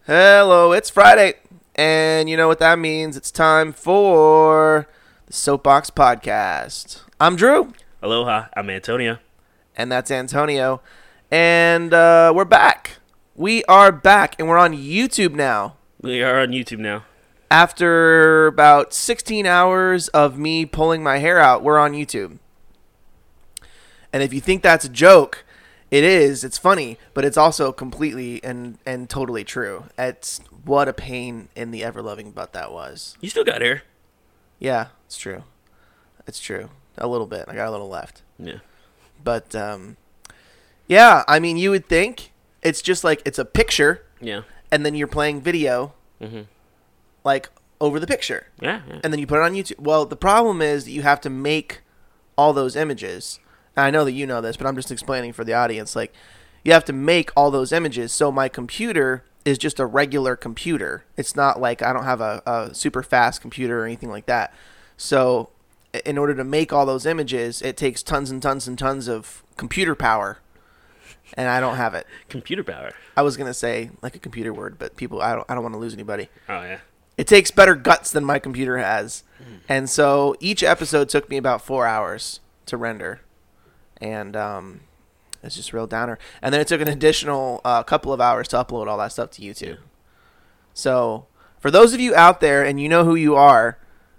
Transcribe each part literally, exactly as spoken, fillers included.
Hello, it's Friday, and you know what that means. It's time for the Soapbox Podcast. I'm Drew. Aloha, I'm Antonio. And that's Antonio. And uh, we're back. We are back, and we're on YouTube now. We are on YouTube now. After about sixteen hours of me pulling my hair out, we're on YouTube. And if you think that's a joke, it is. It's funny, but it's also completely and, and totally true. It's what a pain in the ever-loving butt that was. You still got hair. Yeah, it's true. It's true. A little bit. I got a little left. Yeah. But, um, yeah, I mean, you would think it's just like it's a picture. Yeah. And then you're playing video, Mm-hmm. like, over the picture. Yeah, yeah. And then you put it on YouTube. Well, the problem is that you have to make all those images. And I know that you know this, but I'm just explaining for the audience. Like, you have to make all those images. So my computer is just a regular computer. It's not like I don't have a, a super fast computer or anything like that. So in order to make all those images, it takes tons and tons and tons of computer power. And I don't have it. Computer power. I was going to say like a computer word, but people, I don't, I don't want to lose anybody. Oh, yeah. It takes better guts than my computer has. Mm. And so each episode took me about four hours to render. And um, it's just real downer. And then it took an additional uh, couple of hours to upload all that stuff to YouTube. Yeah. So for those of you out there, and you know who you are,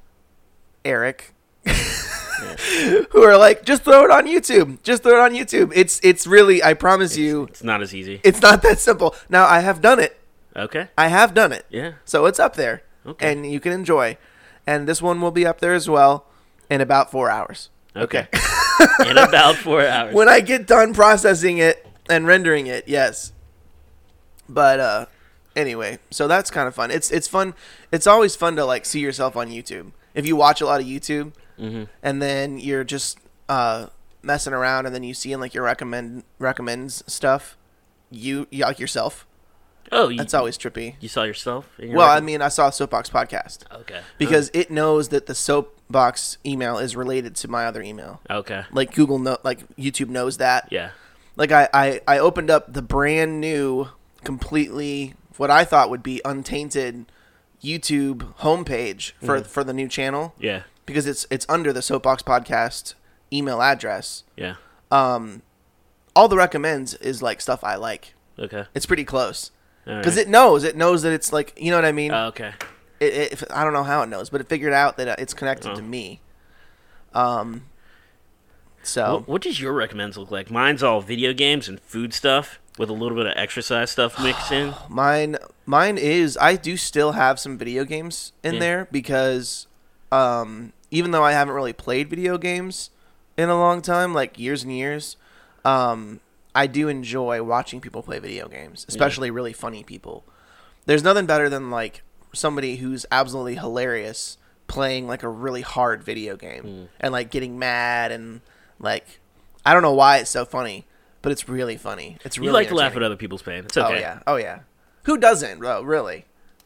Eric, who are like, just throw it on YouTube. Just throw it on YouTube. It's it's really, I promise it's, you. It's not as easy. It's not that simple. Now, I have done it. Okay. I have done it. Yeah. So it's up there. Okay. And you can enjoy. And this one will be up there as well in about four hours. Okay. In about four hours. When I get done processing it and rendering it, yes. But uh, anyway, so that's kind of fun. It's it's fun. It's always fun to like see yourself on YouTube. If you watch a lot of YouTube, mm-hmm. and then you're just uh, messing around, and then you see in like your recommend recommends stuff, you, you like yourself. Oh, you, that's always trippy. You saw yourself? In your well, recommend- I mean, I saw a Soapbox podcast. Okay. Because oh. it knows that the Soapbox email is related to my other email. Okay. Like Google, know, like YouTube knows that. Yeah. Like I, I, I opened up the brand new, completely what I thought would be untainted YouTube homepage for mm. for the new channel. Yeah. Because it's it's under the Soapbox podcast email address. Yeah. Um, all the recommends is like stuff I like. Okay. It's pretty close. Because right. it knows, it knows that it's like, you know what I mean? Oh, okay. It, it, I don't know how it knows, but it figured out that it's connected oh. to me. Um. So. What, what does your recommends look like? Mine's all video games and food stuff with a little bit of exercise stuff mixed in. Mine, mine is. I do still have some video games in yeah. there because, um, even though I haven't really played video games in a long time, like years and years, um. I do enjoy watching people play video games, especially yeah. really funny people. There's nothing better than like somebody who's absolutely hilarious playing like a really hard video game mm. and like getting mad and like I don't know why it's so funny, but it's really funny. It's really you like to laugh at other people's pain. It's okay. Oh yeah, oh yeah. Who doesn't? Bro, really?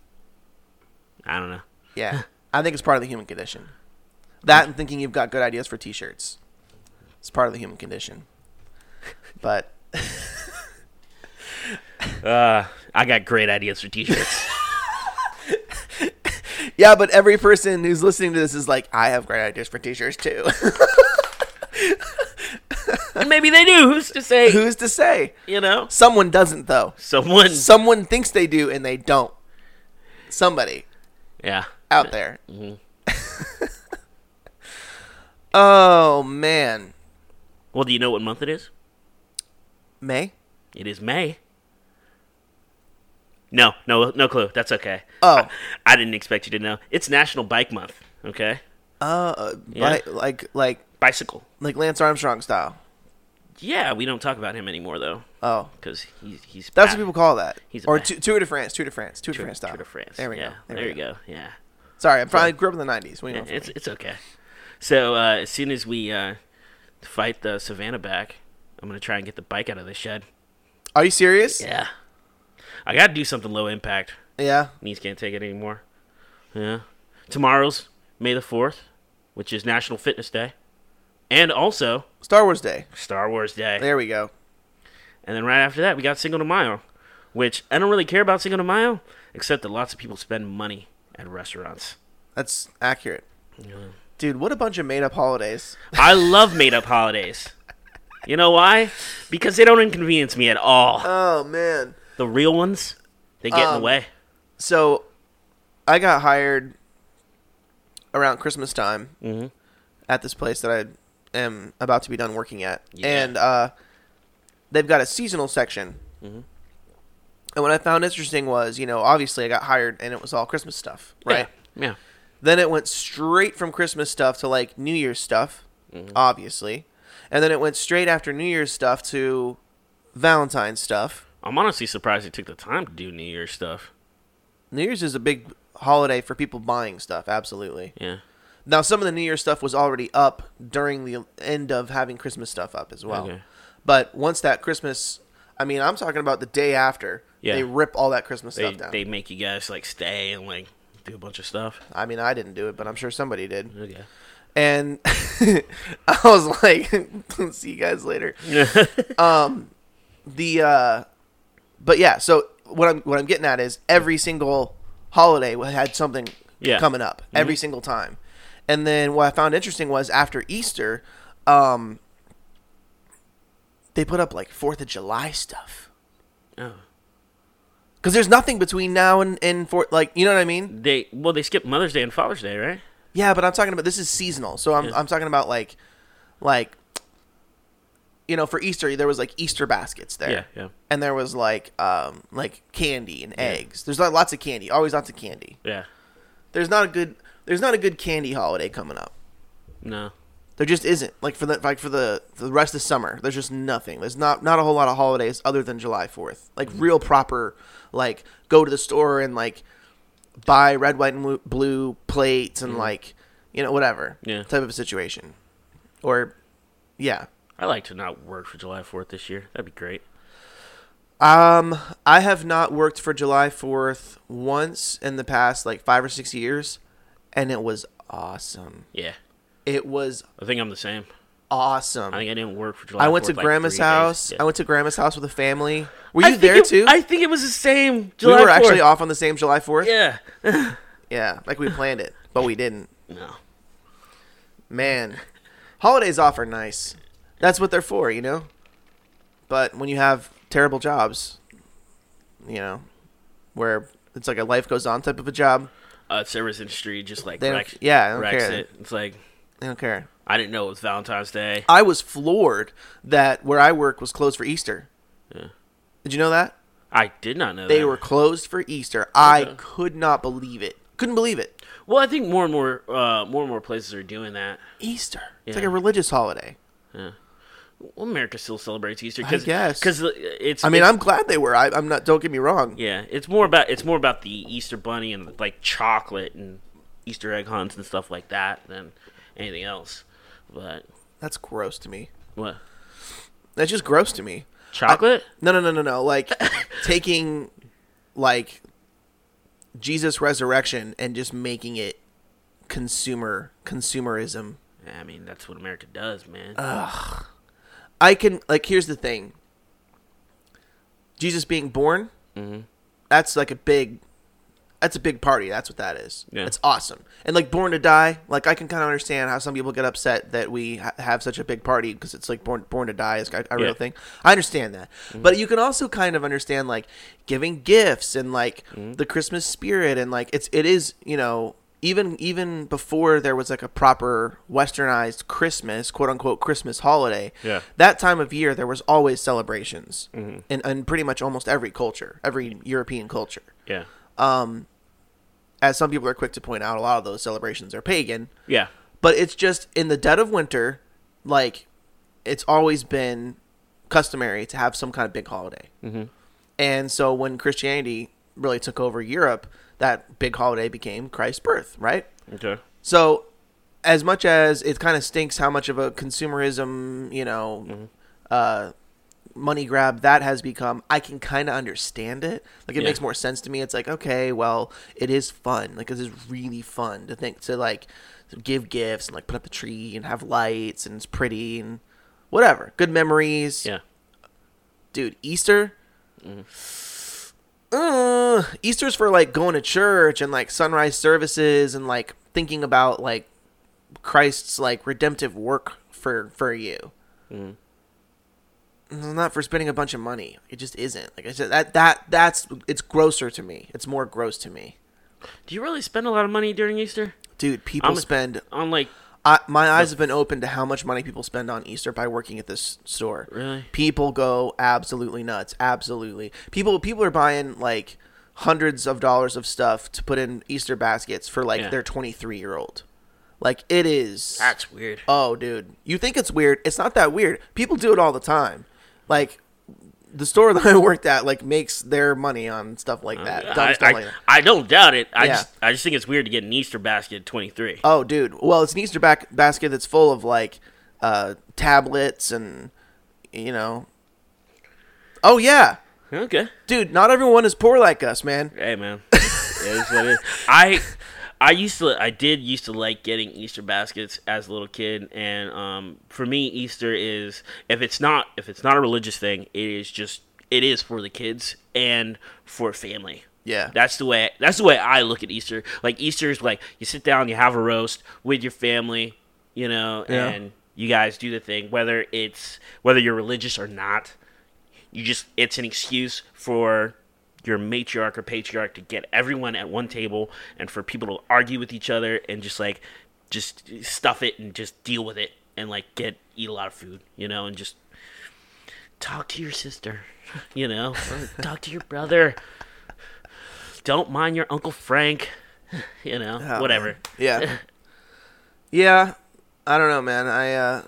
I don't know. Yeah, I think it's part of the human condition. That and thinking you've got good ideas for T-shirts. It's part of the human condition. But. uh, I got great ideas for T-shirts. Yeah, but every person who's listening to this is like, I have great ideas for T-shirts too. Maybe they do. Who's to say? Who's to say? You know, someone doesn't though. Someone, someone thinks they do and they don't. Somebody, yeah, out there. Mm-hmm. Oh man. Well, do you know what month it is? May? It is May. No, no, no clue. That's okay. Oh. I, I didn't expect you to know. It's National Bike Month, okay? Uh, yeah. bi- like, like... Bicycle. Like Lance Armstrong style. Yeah, we don't talk about him anymore, though. Oh. Because he's... he's That's bad. what people call that. He's or bad. tu- Tour de France, Tour de France, Tour de Tour, France style. Tour de France. There we yeah, go. There, there we you go. go, yeah. Sorry, I'm probably grew up in the nineties. What do you know it's, it's okay. So, uh, as soon as we uh, fight the Savannah back, I'm going to try and get the bike out of the shed. Are you serious? Yeah. I got to do something low impact. Yeah. Knees can't take it anymore. Yeah. Tomorrow's May the fourth, which is National Fitness Day. And also... Star Wars Day. Star Wars Day. There we go. And then right after that, we got Cinco de Mayo, which I don't really care about Cinco de Mayo, except that lots of people spend money at restaurants. That's accurate. Yeah. Dude, what a bunch of made-up holidays. I love made-up holidays. You know why? Because they don't inconvenience me at all. Oh, man. The real ones, they get um, in the way. So, I got hired around Christmas time mm-hmm. at this place that I am about to be done working at. Yeah. And uh, they've got a seasonal section. Mm-hmm. And what I found interesting was, you know, obviously I got hired and it was all Christmas stuff, right? Yeah. yeah. Then it went straight from Christmas stuff to, like, New Year's stuff, mm-hmm. obviously. And then it went straight after New Year's stuff to Valentine's stuff. I'm honestly surprised they took the time to do New Year's stuff. New Year's is a big holiday for people buying stuff, absolutely. Yeah. Now, some of the New Year's stuff was already up during the end of having Christmas stuff up as well. Okay. But once that Christmas, I mean, I'm talking about the day after, yeah. they rip all that Christmas they, stuff down. They make you guys, like, stay and, like, do a bunch of stuff. I mean, I didn't do it, but I'm sure somebody did. Okay. And I was like, see you guys later. um, the, uh, but yeah, so what I'm, what I'm getting at is every single holiday had something yeah. coming up mm-hmm. every single time. And then what I found interesting was after Easter, um, they put up like fourth of July stuff. Oh. Because there's nothing between now and, and for like, you know what I mean? They, well, they skipped Mother's Day and Father's Day, right? Yeah, but I'm talking about, this is seasonal. So I'm, yeah. I'm talking about like, like, you know, for Easter, there was like Easter baskets there. Yeah, yeah. And there was like, um, like candy and yeah. eggs. There's like lots of candy, always lots of candy. Yeah. There's not a good, there's not a good candy holiday coming up. No. There just isn't. Like for the like for the for the rest of the summer, there's just nothing. There's not not a whole lot of holidays other than July fourth. Like real proper, like go to the store and like buy red, white, and blue plates and mm. like you know whatever yeah. type of a situation. Or yeah, I like to not work for July fourth this year. That'd be great. Um, I have not worked for July fourth once in the past like five or six years, and it was awesome. Yeah. It was. I think I'm the same. Awesome. I think I didn't work for July I went fourth, to grandma's like house. Yeah. I went to grandma's house with a family. Were I you there it, too? I think it was the same. July we were fourth. actually off on the same July fourth. Yeah. Yeah, like we planned it, but we didn't. No. Man, holidays off are nice. That's what they're for, you know. But when you have terrible jobs, you know, where it's like a life goes on type of a job. Uh, service industry just like they wrecks, don't, yeah, I don't wrecks care. it. It's like they don't care. I didn't know it was Valentine's Day. I was floored that where I work was closed for Easter. Yeah. Did you know that? I did not know they that. They were closed for Easter. I could not believe it. Couldn't believe it. Well, I think more and more, uh, more and more places are doing that. Easter. It's yeah. like a religious holiday. Yeah. Well, America still celebrates Easter. I guess because it's. I mean, it's, I'm glad they were. I, I'm not. Don't get me wrong. Yeah, it's more about it's more about the Easter bunny and like chocolate and Easter egg hunts and stuff like that than anything else. But that's gross to me. What? That's just gross to me. Chocolate? I, no, no, no, no, no. Like taking like Jesus' resurrection and just making it consumer consumerism. I mean, that's what America does, man. Ugh. I can, like, here's the thing. Jesus being born, mm-hmm. that's like a big, that's a big party. That's what that is. Yeah. It's awesome. And, like, Born to Die, like, I can kind of understand how some people get upset that we ha- have such a big party because it's, like, Born Born to Die is a, a real yeah. thing. I understand that. Mm-hmm. But you can also kind of understand, like, giving gifts and, like, mm-hmm. the Christmas spirit. And, like, it's it is, you know, Even even before there was like a proper westernized Christmas, quote unquote Christmas holiday, yeah. that time of year there was always celebrations mm-hmm. in, in pretty much almost every culture, every European culture. Yeah. Um, as some people are quick to point out, a lot of those celebrations are pagan. Yeah. But it's just in the dead of winter, like it's always been customary to have some kind of big holiday. Mm-hmm. And so when Christianity really took over Europe, that big holiday became Christ's birth, right? Okay. So, as much as it kind of stinks how much of a consumerism, you know, mm-hmm. uh, money grab that has become, I can kind of understand it. Like, it yeah. makes more sense to me. It's like, okay, well, it is fun. Like, this is really fun to think, to, like, to give gifts and, like, put up the tree and have lights and it's pretty and whatever. Good memories. Yeah. Dude, Easter... Mm-hmm. Easter's for like going to church and like sunrise services and like thinking about like Christ's like redemptive work for for you. Mm. It's not for spending a bunch of money. It just isn't. Like I said, that that that's it's grosser to me. It's more gross to me. Do you really spend a lot of money during Easter? Dude, people I'm, spend. I'm like, I, my eyes have been opened to how much money people spend on Easter by working at this store. Really? People go absolutely nuts. Absolutely. People people are buying like hundreds of dollars of stuff to put in Easter baskets for like Yeah. their twenty-three year old. Like it is. that's weird. Oh, dude. You think it's weird. It's not that weird. People do it all the time. Like, the store that I worked at, like, makes their money on stuff like that. Dumb I, stuff I, like that. I don't doubt it. I Yeah. just I just think it's weird to get an Easter basket at twenty-three. Oh, dude. Well, it's an Easter back- basket that's full of, like, uh, tablets and, you know. Oh, yeah. Okay. Dude, not everyone is poor like us, man. Hey, man. It is what it is. I I used to I did used to like getting Easter baskets as a little kid, and um, for me, Easter is if it's not if it's not a religious thing, it is just it is for the kids and for family. Yeah. That's the way that's the way I look at Easter. Like Easter is like you sit down, you have a roast with your family, you know, Yeah. and you guys do the thing, whether it's whether you're religious or not. You just it's an excuse for your matriarch or patriarch to get everyone at one table and for people to argue with each other and just like just stuff it and just deal with it and like get eat a lot of food, you know, and just talk to your sister, you know, or talk to your brother. Don't mind your Uncle Frank, you know, Oh, whatever. man. Yeah. Yeah. I don't know, man. I uh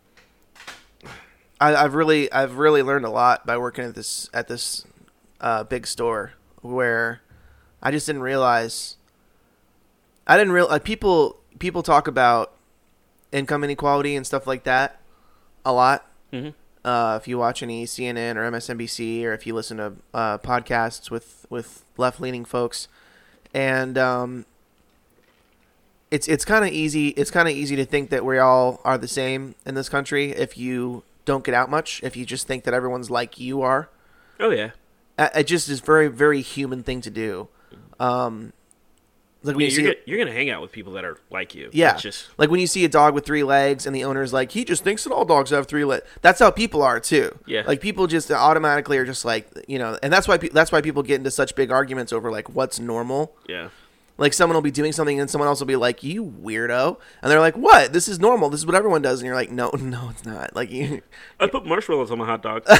I, I've really I've really learned a lot by working at this at this uh, big store where I just didn't realize I didn't real like people people talk about income inequality and stuff like that a lot. Mm-hmm. Uh, if you watch any C N N or M S N B C or if you listen to uh, podcasts with, with left leaning folks, and um, it's it's kind of easy it's kind of easy to think that we all are the same in this country if you don't get out much, if you just think that everyone's like you are. Oh yeah. It just is very, very human thing to do. Um, like when Yeah, you see, you're, it, gonna, you're gonna hang out with people that are like you. yeah, It's just like when you see a dog with three legs and the owner's like, he just thinks that all dogs have three legs. That's how people are too. Yeah. like people just automatically are just like, you know, and that's why pe- that's why people get into such big arguments over like what's normal. yeah. Like someone will be doing something and someone else will be like, "You weirdo," and they're like, "What? This is normal. This is what everyone does." And you're like, "No, no, it's not." Like you. I put marshmallows on my hot dog.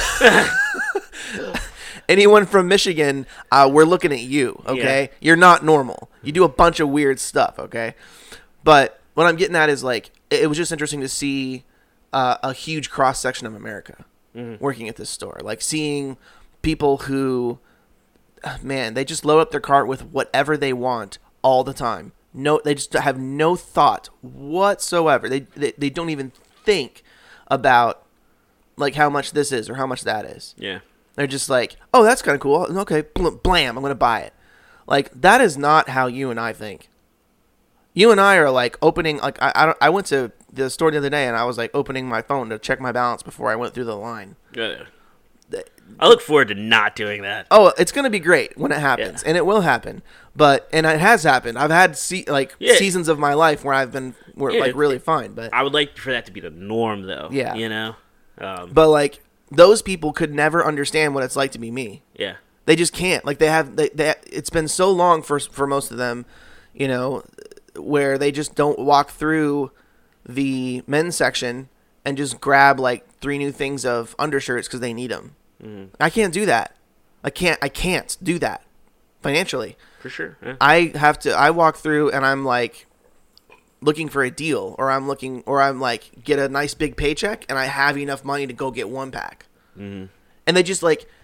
Anyone from Michigan, uh, we're looking at you, okay? Yeah. You're not normal. You do a bunch of weird stuff, okay? But what I'm getting at is, like, it, it was just interesting to see uh, a huge cross-section of America Mm-hmm. working at this store. Like, seeing people who, uh, man, they just load up their cart with whatever they want all the time. No, they just have no thought whatsoever. They, they, they don't even think about, like, how much this is or how much that is. Yeah. They're just like, oh, that's kind of cool. Okay, bl- blam, I'm going to buy it. Like, that is not how you and I think. You and I are, like, opening, like, I I, don't, I went to the store the other day, and I was, like, opening my phone to check my balance before I went through the line. Yeah. I look forward to not doing that. Oh, it's going to be great when it happens, Yeah. and it will happen. But, and it has happened. I've had, se- like, Yeah. seasons of my life where I've been, where, Yeah, like, really fine. But, I would like for that to be the norm, though. Yeah. You know? Um, but, like, those people could never understand what it's like to be me. yeah. They just can't. Like they have, they, they it's been so long for for most of them, you know, where they just don't walk through the men's section and just grab like three new things of undershirts because they need them. Mm-hmm. I can't do that. I can't. I can't do that financially. For sure. Yeah. I have to. I walk through and I'm like looking for a deal, or I'm looking, or I'm like get a nice big paycheck, and I have enough money to go get one pack. Mm-hmm. And they just like.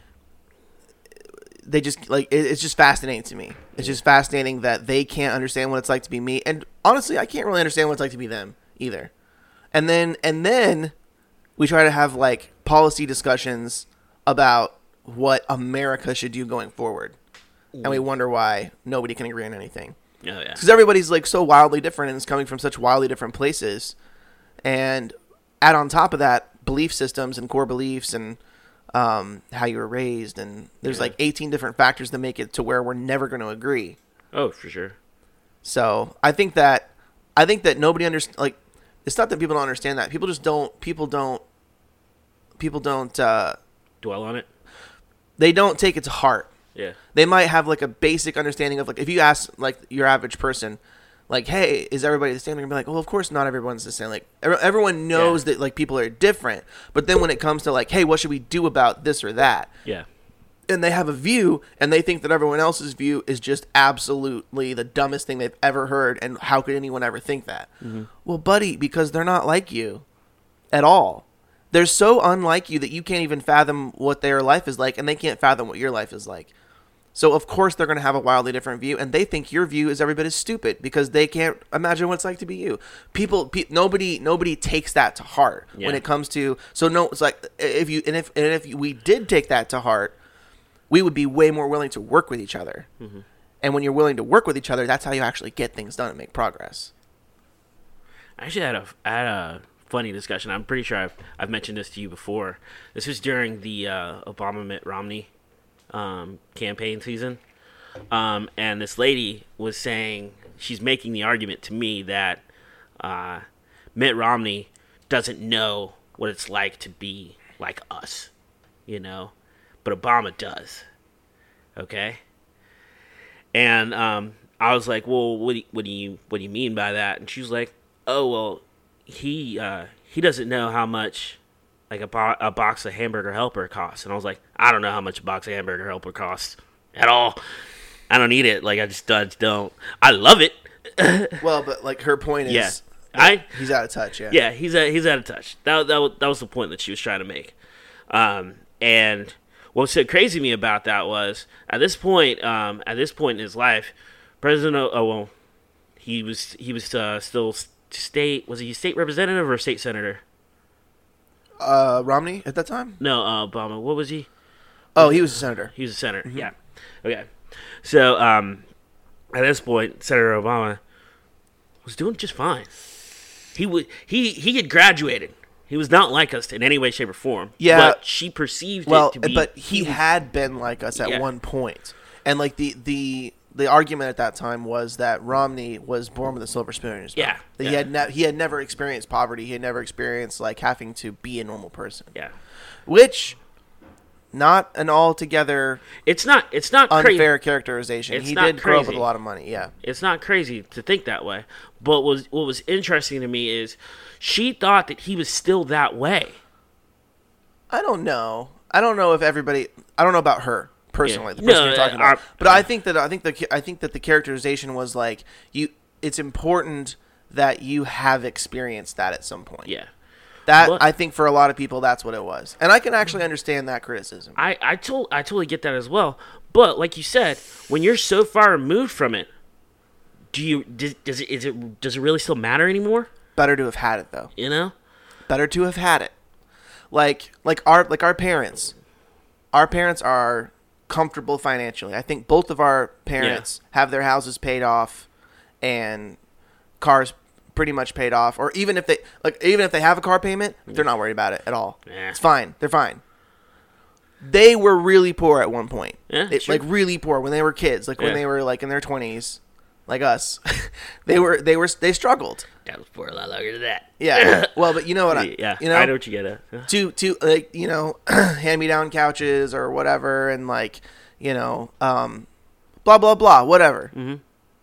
They just like it, it's just fascinating to me. It's just fascinating that they can't understand what it's like to be me, and honestly, I can't really understand what it's like to be them either. And then and then we try to have like policy discussions about what America should do going forward, and we wonder why nobody can agree on anything. Oh, yeah. Because everybody's like so wildly different and is coming from such wildly different places, and add on top of that belief systems and core beliefs and um, how you were raised, and there's Yeah. like eighteen different factors that make it to where we're never going to agree. Oh, for sure. So I think that I think that nobody understands. Like, it's not that people don't understand that. People just don't. People don't. People don't. Uh, Dwell on it. they don't take it to heart. Yeah. They might have like a basic understanding of, like, if you ask like your average person, like, hey, is everybody the same? They're gonna be like, well, of course not everyone's the same. Like, ev- everyone knows Yeah. that like people are different, but then when it comes to like, hey, what should we do about this or that? Yeah. And they have a view, and they think that everyone else's view is just absolutely the dumbest thing they've ever heard, and how could anyone ever think that? Mm-hmm. Well, buddy, because they're not like you at all. They're so unlike you that you can't even fathom what their life is like, and they can't fathom what your life is like. So, of course, they're going to have a wildly different view, and they think your view is every bit as stupid because they can't imagine what it's like to be you. People, pe- nobody, nobody takes that to heart Yeah. when it comes to. So, no, it's like if you and if and if we did take that to heart, we would be way more willing to work with each other. Mm-hmm. And when you're willing to work with each other, that's how you actually get things done and make progress. I actually had a I had a funny discussion. I'm pretty sure I've I've mentioned this to you before. This was during the uh, Obama Mitt Romney um, campaign season, um, and this lady was saying, she's making the argument to me that uh, Mitt Romney doesn't know what it's like to be like us, you know, but Obama does. Okay. And um, I was like, well, what do, you, what do you what do you mean by that? And she was like, oh, well, he uh, he doesn't know how much like a, bo- a box of Hamburger Helper costs. And I was like, I don't know how much a box of Hamburger Helper costs at all. I don't eat it. Like, I just, I just don't. I love it. Well, but like her point is, Yeah. I he's out of touch. Yeah. yeah, he's a, he's out of touch. That that was, that was the point that she was trying to make. Um, and what was so crazy to me about that was at this point, um, at this point in his life, President o- oh well, he was he was uh, still state was he state representative or state senator? Uh, Romney at that time? No, uh, Obama. What was he? Oh, he was a senator. He was a senator. Mm-hmm. Yeah. Okay. So um, at this point, Senator Obama was doing just fine. He would he he had graduated. He was not like us in any way, shape, or form. Yeah. But she perceived Well, it to be. but he had been like us at Yeah. one point, and like the the the argument at that time was that Romney was born with a silver spoon in his mouth. Yeah, That yeah. he had ne- he had never experienced poverty. He had never experienced like having to be a normal person. Yeah. Which, not an altogether It's not. It's not crazy. unfair characterization. It's he not did grow up with crazy. a lot of money. Yeah. It's not crazy to think that way. But was what was interesting to me is she thought that he was still that way. I don't know. I don't know if everybody. I don't know about her personally. Yeah. The person No, you're talking uh, about. uh, But I think that I think the I think that the characterization was like you. It's important that you have experienced that at some point. Yeah. That But- I think for a lot of people that's what it was, and I can actually understand that criticism. I, I told I totally get that as well. But like you said, when you're so far removed from it, do you does, does it is it does it really still matter anymore? Better to have had it though. You know? Better to have had it. Like like our like our parents. Our parents are comfortable financially. I think both of our parents have their houses paid off and cars pretty much paid off, or even if they like even if they have a car payment, they're not worried about it at all. Yeah. It's fine. They're fine. They were really poor at one point. Yeah, It- sure. like really poor when they were kids, like when Yeah. they were like in their twenties, like us. they were they were they struggled. That was for a lot longer than that. Yeah. Well, but you know what I yeah, you know I know what you get at. Yeah. to to like you know hand me down couches or whatever, and like you know um blah blah blah whatever. Mhm.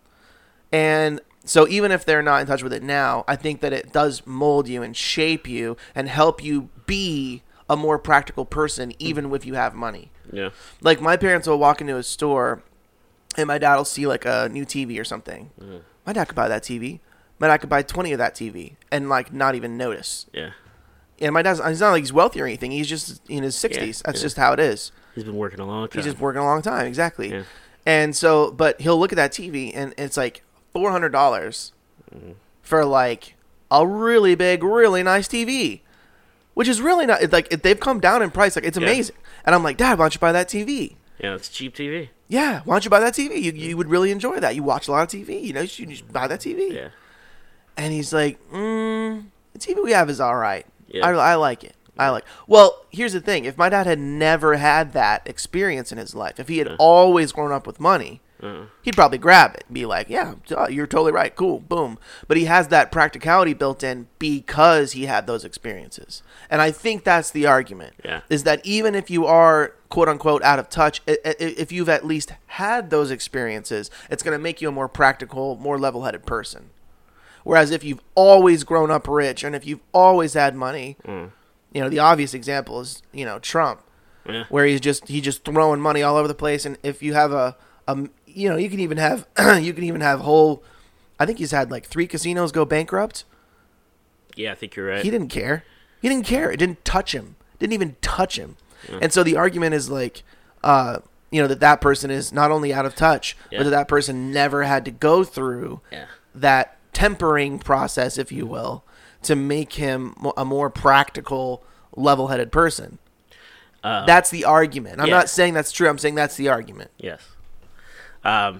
And so even if they're not in touch with it now, I think that it does mold you and shape you and help you be a more practical person, even if you have money. Yeah. Like my parents will walk into a store and my dad will see like a new T V or something. Mhm. My dad could buy that T V. My dad could buy twenty of that T V and like not even notice. Yeah. And my dad's, he's not like he's wealthy or anything. He's just in his sixties. Yeah, That's yeah. just how it is. He's been working a long time. He's just working a long time. Exactly. Yeah. And so, but he'll look at that T V and it's like four hundred dollars Mm-hmm. for like a really big, really nice T V, which is really not, it's like if they've come down in price. Like it's Yeah. amazing. And I'm like, Dad, why don't you buy that T V? Yeah, it's cheap T V. Yeah. Why don't you buy that T V? You, you would really enjoy that. You watch a lot of T V. You know, you should just buy that T V. Yeah. And he's like, mm, the T V we have is all right. Yeah. I, I like it. I like. Well, here's the thing: if my dad had never had that experience in his life, if he had Yeah. always grown up with money, Uh, he'd probably grab it and be like, "Yeah, duh, you're totally right. Cool, boom." But he has that practicality built in because he had those experiences, and I think that's the argument. Yeah. Is that even if you are quote unquote out of touch, i- i- if you've at least had those experiences, it's going to make you a more practical, more level-headed person. Whereas if you've always grown up rich and if you've always had money, mm, you know, the obvious example is, you know, Trump, yeah. where he's just he's just throwing money all over the place. And if you have a, a you know, you can even have you can even have whole. I think he's had like three casinos go bankrupt. Yeah, I think you're right. He didn't care. He didn't care. It didn't touch him. Didn't even touch him. Yeah. And so the argument is like, uh, you know, that that person is not only out of touch, Yeah. but that that person never had to go through Yeah. that tempering process, if you will, to make him mo- a more practical, level-headed person. Uh, That's the argument. I'm yeah. not saying that's true. I'm saying that's the argument. Yes. Um,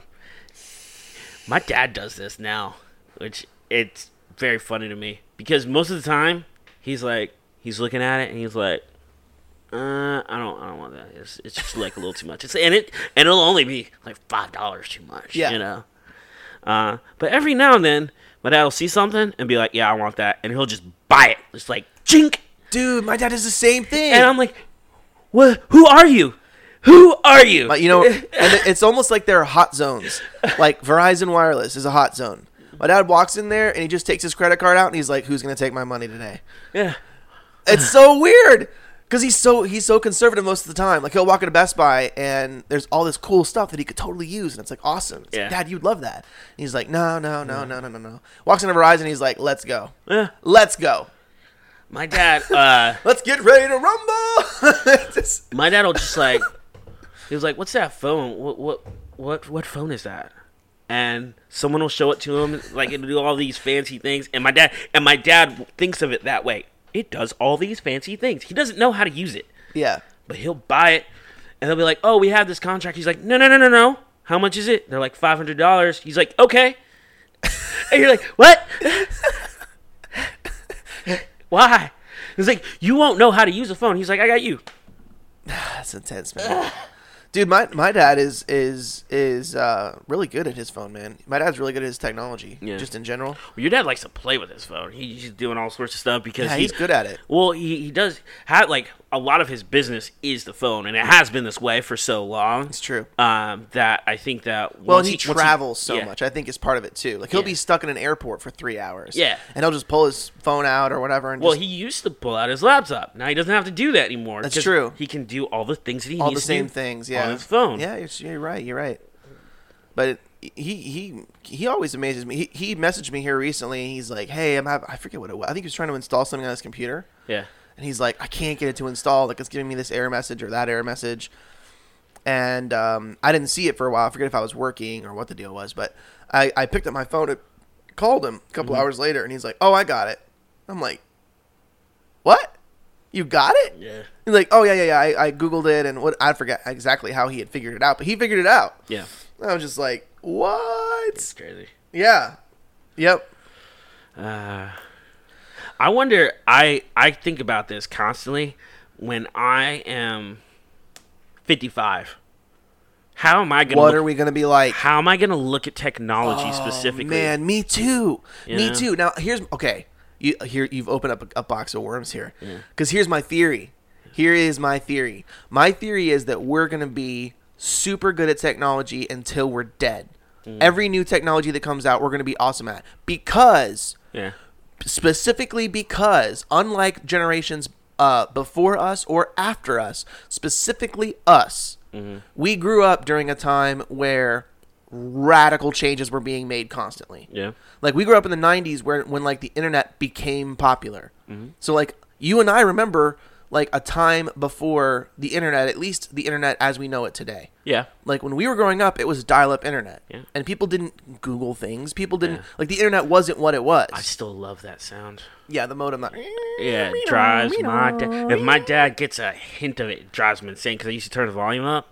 my dad does this now, which it's very funny to me because most of the time he's like he's looking at it and he's like, uh, I don't, I don't want that. It's, it's just like a little too much. It's and it and it'll only be like five dollars too much. Yeah. You know. Uh, but every now and then my dad will see something and be like, yeah, I want that, and he'll just buy it. It's like jink, Dude, my dad does the same thing. and I'm like, what? Who are you? Who are you? But, you know, and it- it's almost like there are hot zones. Like Verizon Wireless is a hot zone. My dad walks in there and he just takes his credit card out and he's like, "Who's gonna take my money today?" Yeah. It's so weird because he's so he's so conservative most of the time. Like he'll walk into Best Buy and there's all this cool stuff that he could totally use, and it's like awesome. It's Yeah. like, Dad, you'd love that. And he's like, "No, no, no, no, no, no, no." Walks into Verizon, and he's like, "Let's go, Yeah. let's go, My dad, uh, let's get ready to rumble." Just- my dad will just like, he was like, "What's that phone? What, what, what, what phone is that?" And someone will show it to him, like it'll do all these fancy things. And my dad, and my dad thinks of it that way. It does all these fancy things. He doesn't know how to use it, yeah. but he'll buy it, and they'll be like, "Oh, we have this contract." He's like, "No, no, no, no, no. How much is it?" They're like five hundred dollars. He's like, "Okay," and you're like, "What? Why?" He's like, "You won't know how to use a phone." He's like, "I got you." That's intense, man. Dude, my my dad is is is uh, really good at his phone, man. My dad's really good at his technology, Yeah. just in general. Well, your dad likes to play with his phone. He, he's doing all sorts of stuff because Yeah, he- he's good at it. Well, he, he does have like a lot of his business is the phone, and it has been this way for so long. It's true. Um, that I think that Well, once and he once travels so yeah. much. I think is part of it too. Like he'll Yeah. be stuck in an airport for three hours. Yeah. and he'll just pull his phone out or whatever. And Well, just, he used to pull out his laptop. Now he doesn't have to do that anymore. That's 'cause true. He can do all the things that he all needs the to same do things. Yeah, on his phone. Yeah, you're, you're right. You're right. But it, he he he always amazes me. He, he messaged me here recently. And he's like, "Hey, I'm having, I forget what it was. I think he was trying to install something on his computer." Yeah. And he's like, "I can't get it to install. Like, it's giving me this error message or that error message." And um, I didn't see it for a while. I forget if I was working or what the deal was. But I, I picked up my phone and called him a couple Mhm. hours later. And he's like, "Oh, I got it." I'm like, "What? You got it?" Yeah. He's like, "Oh, yeah, yeah, yeah. I, I Googled it. And what I forget exactly how he had figured it out. But he figured it out." Yeah. I was just like, "What?" It's crazy. Yeah. Yep. Uh, I wonder. I I think about this constantly. When I am fifty-five, how am I gonna? What look, are we going to be like? How am I gonna look at technology specifically? Man, me too. You Me know? too. Now here's okay. You here you've opened up a, a box of worms here. Yeah. Because here's my theory. Here is my theory. My theory is that we're gonna be super good at technology until we're dead. Mm. Every new technology that comes out, we're gonna be awesome at. Because Yeah. specifically because unlike generations uh, before us or after us, specifically us, Mm-hmm. we grew up during a time where radical changes were being made constantly. Yeah. Like we grew up in the nineties where when like the internet became popular. Mm-hmm. So like you and I remember like a time before the internet, at least the internet as we know it today. Yeah. Like when we were growing up, it was dial-up internet. Yeah. And people didn't Google things. People didn't Yeah. like the internet wasn't what it was. I still love that sound. Yeah, the modem. That, Yeah, it drives my dad. If my dad gets a hint of it, it drives him insane because I used to turn the volume up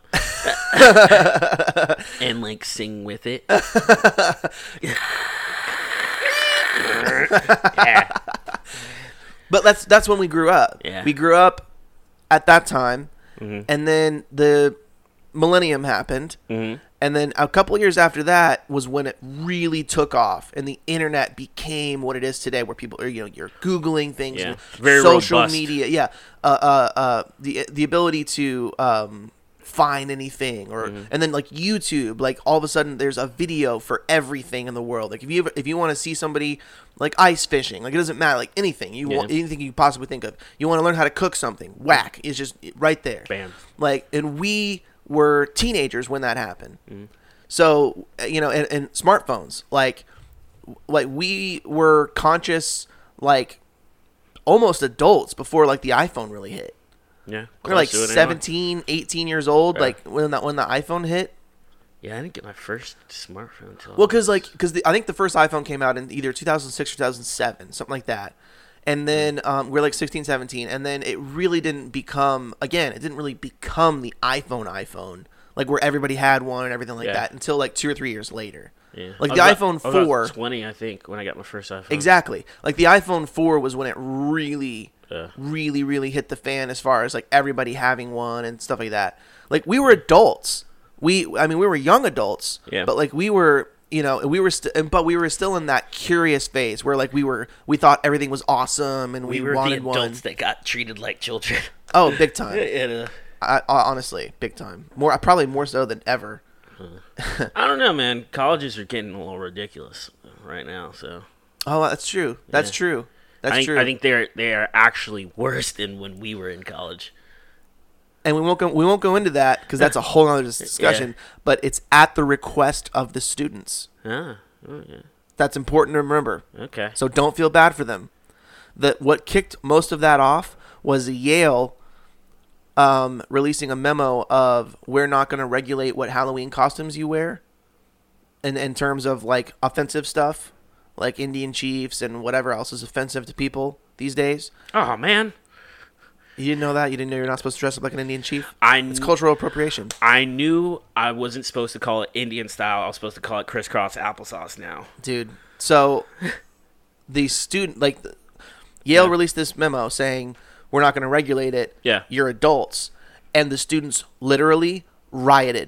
and like sing with it. Yeah. But that's that's when we grew up. Yeah. We grew up at that time, Mm-hmm. and then the millennium happened, Mm-hmm. and then a couple of years after that was when it really took off, and the internet became what it is today, where people are, you know, you're Googling things, Yeah. and Very social robust. media, yeah, uh, uh, uh, the the ability to um, find anything, or Mm-hmm. and then like YouTube, like all of a sudden there's a video for everything in the world. Like if you ever, if you want to see somebody like ice fishing, like it doesn't matter, like anything you Yeah. want, anything you possibly think of. You want to learn how to cook something, whack, it's just right there. Bam. Like, and we were teenagers when that happened. Mm-hmm. So, you know, and, and smartphones, like, like we were conscious, like, almost adults before, like, the iPhone really hit. Yeah. We were like close to it anyway. seventeen, eighteen years old, Yeah. like, when that when the iPhone hit. Yeah, I didn't get my first smartphone until. Well, because, like, because I think the first iPhone came out in either two thousand six or two thousand seven, something like that. And then um, we're like sixteen, seventeen, and then it really didn't become, again, it didn't really become the iPhone iPhone, like where everybody had one and everything like Yeah. that until like two or three years later. Yeah. Like I the was iPhone about- I was about four. twenty, I think, when I got my first iPhone. Exactly. Like the iPhone four was when it really, Yeah. really, really hit the fan as far as like everybody having one and stuff like that. Like we were adults. We, I mean, we were young adults. Yeah. But like we were, you know, we were, st- but we were still in that curious phase where like we were, we thought everything was awesome and we, We were the wanted adults one. that got treated like children. Oh, big time. and, uh, I, I, honestly, big time. More, probably more so than ever. I don't know, man. Colleges are getting a little ridiculous right now. So Oh, that's true. That's Yeah. true. That's I think, true. I think they're they are actually worse than when we were in college. And we won't go, we won't go into that because that's a whole other discussion. But it's at the request of the students. Ah, oh, yeah. That's important to remember. Okay. So don't feel bad for them. That what kicked most of that off was Yale um, releasing a memo of we're not going to regulate what Halloween costumes you wear, in in terms of like offensive stuff, like Indian chiefs and whatever else is offensive to people these days. Oh man, You didn't know that? You didn't know you're not supposed to dress up like an Indian chief? I It's kn- cultural appropriation. I knew I wasn't supposed to call it Indian style. I was supposed to call it crisscross applesauce now. Dude. So the student, like the, Yale Yeah. released this memo saying we're not going to regulate it. Yeah. You're adults. And the students literally rioted.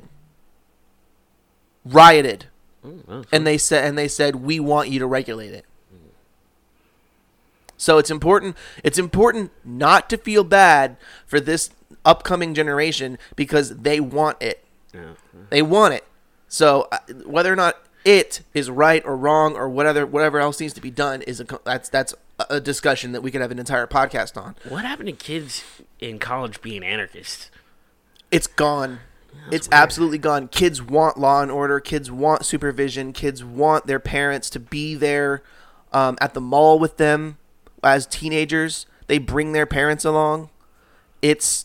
Rioted. Ooh, oh, And they said and they said we want you to regulate it. So it's important it's important not to feel bad for this upcoming generation because they want it. yeah. They want it. So uh, whether or not it is right or wrong or whatever whatever else needs to be done is a co- that's that's a discussion that we could have an entire podcast on. What happened to kids in college being anarchists? It's gone. It's weird. absolutely gone. Kids want law and order. Kids want supervision. Kids want their parents to be there um, at the mall with them as teenagers. They bring their parents along. It's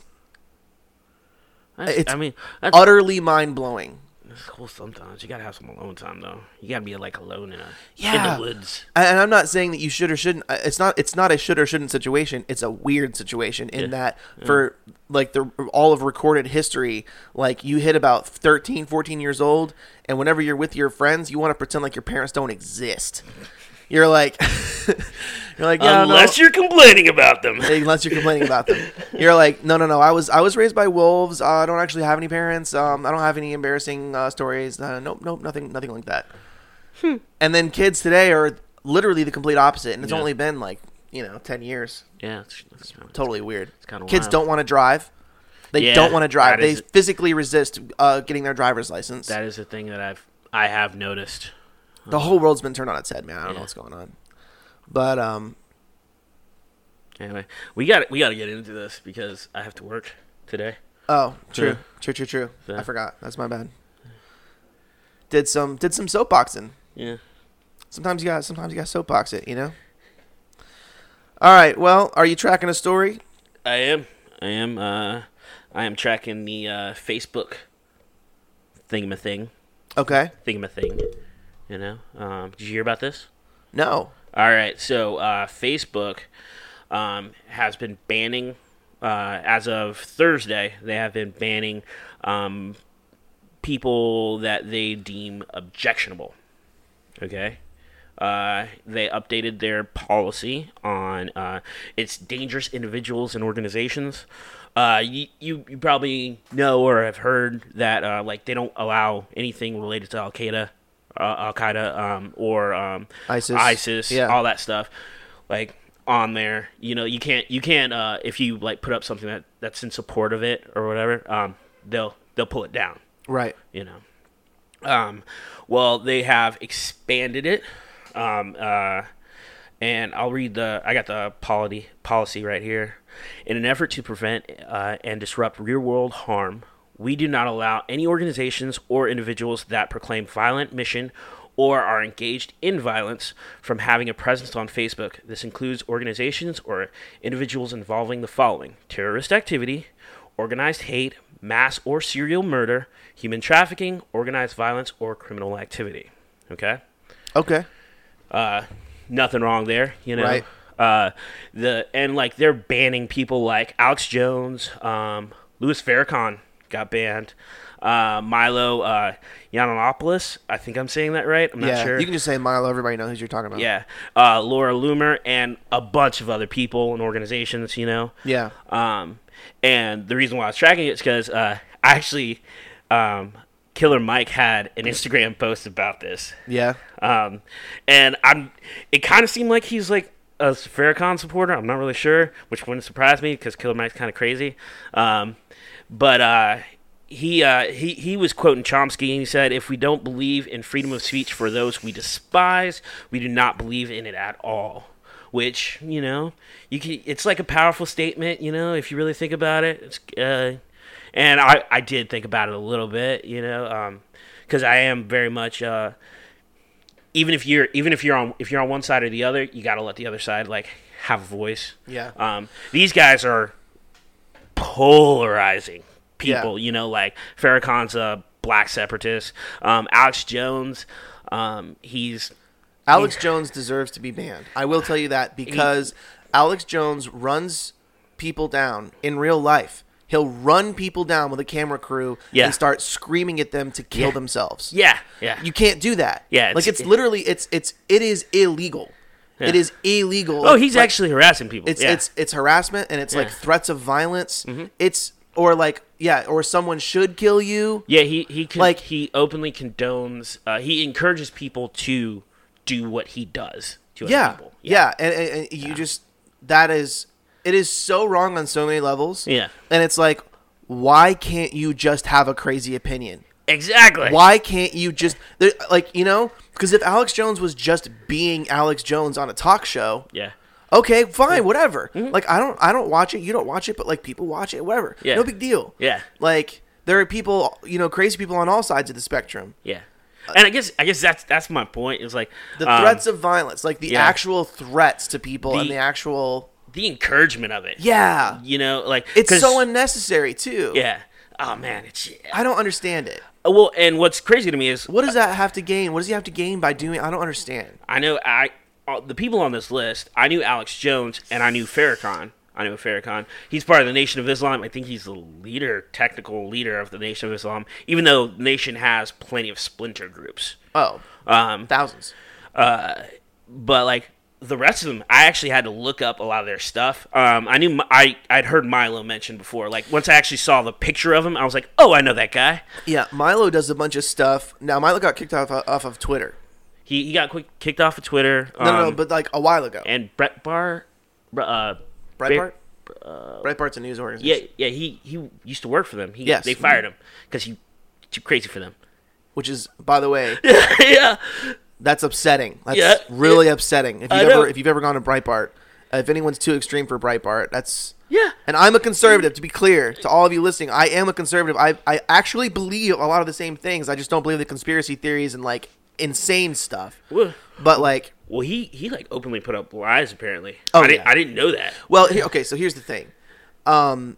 That's, It's I mean, that's, utterly mind-blowing. that's cool sometimes. You gotta have some alone time, though. You gotta be, like, alone in, a, Yeah. in the woods. And I'm not saying that you should or shouldn't. It's not. It's not a should or shouldn't situation. It's a weird situation in Yeah. that for like the all of recorded history, like you hit about thirteen, fourteen years old, and whenever you're with your friends, you want to pretend like your parents don't exist. You're like, you're like, yeah, Unless no. you're complaining about them. Unless you're complaining about them, you're like, no, no, no. I was, I was raised by wolves. Uh, I don't actually have any parents. Um, I don't have any embarrassing uh, stories. Uh, nope, nope, nothing, nothing like that. And then kids today are literally the complete opposite, and it's Yeah. only been like you know ten years. Yeah, it's, it's, Totally weird. kinda Kids wild. don't want to drive. They Yeah, don't want to drive. that They is- physically resist uh, getting their driver's license. that is a thing that I've I have noticed. the whole world's been turned on its head, man. I don't Yeah. know what's going on. But um, Anyway, we got we got to get into this because I have to work today. oh, true, Yeah. true, true, true. Yeah. I forgot. That's my bad. Did some did some soapboxing. Yeah. Sometimes you got sometimes you got soapbox it, you know. All right. Well, are you tracking a story? I am. I am. Uh, I am tracking the uh, Facebook thingamathing. Okay. Thingamathing. You know. Um, did you hear about this? No. All right. So uh, Facebook um, has been banning, uh, as of Thursday, they have been banning um, people that they deem objectionable. Okay. Uh, they updated their policy on uh, its dangerous individuals and organizations. Uh, you, you you probably know or have heard that uh, like they don't allow anything related to Al Qaeda, uh, Al Qaeda, um, or um, ISIS, ISIS, yeah. all that stuff, like on there. You know, you can't you can't uh, if you like put up something that, that's in support of it or whatever. Um, they'll they'll pull it down. Right. You know. Um, well, they have expanded it. Um, uh, and I'll read the, I got the policy, policy right here. In an effort to prevent uh, and disrupt real-world harm, we do not allow any organizations or individuals that proclaim violent mission or are engaged in violence from having a presence on Facebook. This includes organizations or individuals involving the following: terrorist activity, organized hate, mass or serial murder, human trafficking, organized violence, or criminal activity. Okay? Okay. Uh, nothing wrong there, you know. Right. Uh, the and like they're banning people like Alex Jones, um, Louis Farrakhan got banned, uh, Milo uh, Yiannopoulos. I think I'm saying that right. I'm yeah, not sure. You can just say Milo. Everybody knows who you're talking about. Yeah, uh, Laura Loomer and a bunch of other people and organizations. You know. Yeah. Um, and the reason why I was tracking it is because uh, I actually. Um, Killer Mike had an Instagram post about this. Yeah. Um, and I'm. It kind of seemed like he's like a Farrakhan supporter. I'm not really sure, which wouldn't surprise me because Killer Mike's kind of crazy. Um, but uh, he uh, he he was quoting Chomsky, and he said, "If we don't believe in freedom of speech for those we despise, we do not believe in it at all." Which, you know, you can. It's like a powerful statement. You know, if you really think about it. It's. Uh, And I, I did think about it a little bit, you know, because um, I am very much uh, even if you're even if you're on if you're on one side or the other, you got to let the other side like have a voice. Yeah. Um, these guys are polarizing people, Yeah. you know, like Farrakhan's a black separatist. Um, Alex Jones, um, he's Alex he, Jones deserves to be banned. I will tell you that because he, Alex Jones runs people down in real life. He'll run people down with a camera crew yeah. and start screaming at them to kill yeah. themselves. Yeah, yeah. You can't do that. Yeah, it's, like it's it, literally it's it's it is illegal. Yeah. It is illegal. Oh, he's like, actually harassing people. It's yeah. it's it's harassment and it's yeah. like threats of violence. Mm-hmm. It's or like yeah, or someone should kill you. Yeah, he he con- like he openly condones. Uh, he encourages people to do what he does to other yeah, people. Yeah, yeah. And, and, and you yeah. just that is it is so wrong on so many levels. Yeah, and it's like. Why can't you just have a crazy opinion? Exactly. Why can't you just like you know? Because if Alex Jones was just being Alex Jones on a talk show, yeah, okay, fine, yeah. whatever. Mm-hmm. Like I don't, I don't watch it. You don't watch it, but like people watch it, whatever. Yeah, no big deal. Yeah, like there are people, you know, crazy people on all sides of the spectrum. Yeah, and I guess I guess that's that's my point. Is like the um, threats of violence, like the yeah. actual threats to people, the, and the actual the encouragement of it. Yeah, you know, like it's so unnecessary too. Yeah. Oh man, it's. I don't understand it. Well, and what's crazy to me is what does that have to gain? What does he have to gain by doing? I don't understand. I know I uh, the people on this list. I knew Alex Jones and I knew Farrakhan. I knew Farrakhan. He's part of the Nation of Islam. I think he's the leader, technical leader of the Nation of Islam. Even though the Nation has plenty of splinter groups. Oh, um, thousands. Uh, but like. The rest of them, I actually had to look up a lot of their stuff. Um, I knew I I'd heard Milo mentioned before. Like once I actually saw the picture of him, I was like, "Oh, I know that guy." Yeah, Milo does a bunch of stuff. Now Milo got kicked off off of Twitter. He he got quick, kicked off of Twitter. No, um, no, no, um, but like a while ago. And Brett Bar, uh, Breitbart. Uh, Breitbart's a news organization. Yeah, yeah. He he used to work for them. He, yes, they fired him because he too crazy for them. Which is, by the way, yeah. That's upsetting. That's yeah, really yeah. upsetting. If I you've know. ever if you've ever gone to Breitbart, uh, if anyone's too extreme for Breitbart, that's yeah. And I'm a conservative. To be clear to all of you listening, I am a conservative. I I actually believe a lot of the same things. I just don't believe the conspiracy theories and like insane stuff. Well, but like, well, he he like openly put up lies. Apparently, oh I yeah. didn't I didn't know that. Well, here, okay. So here's the thing. Um,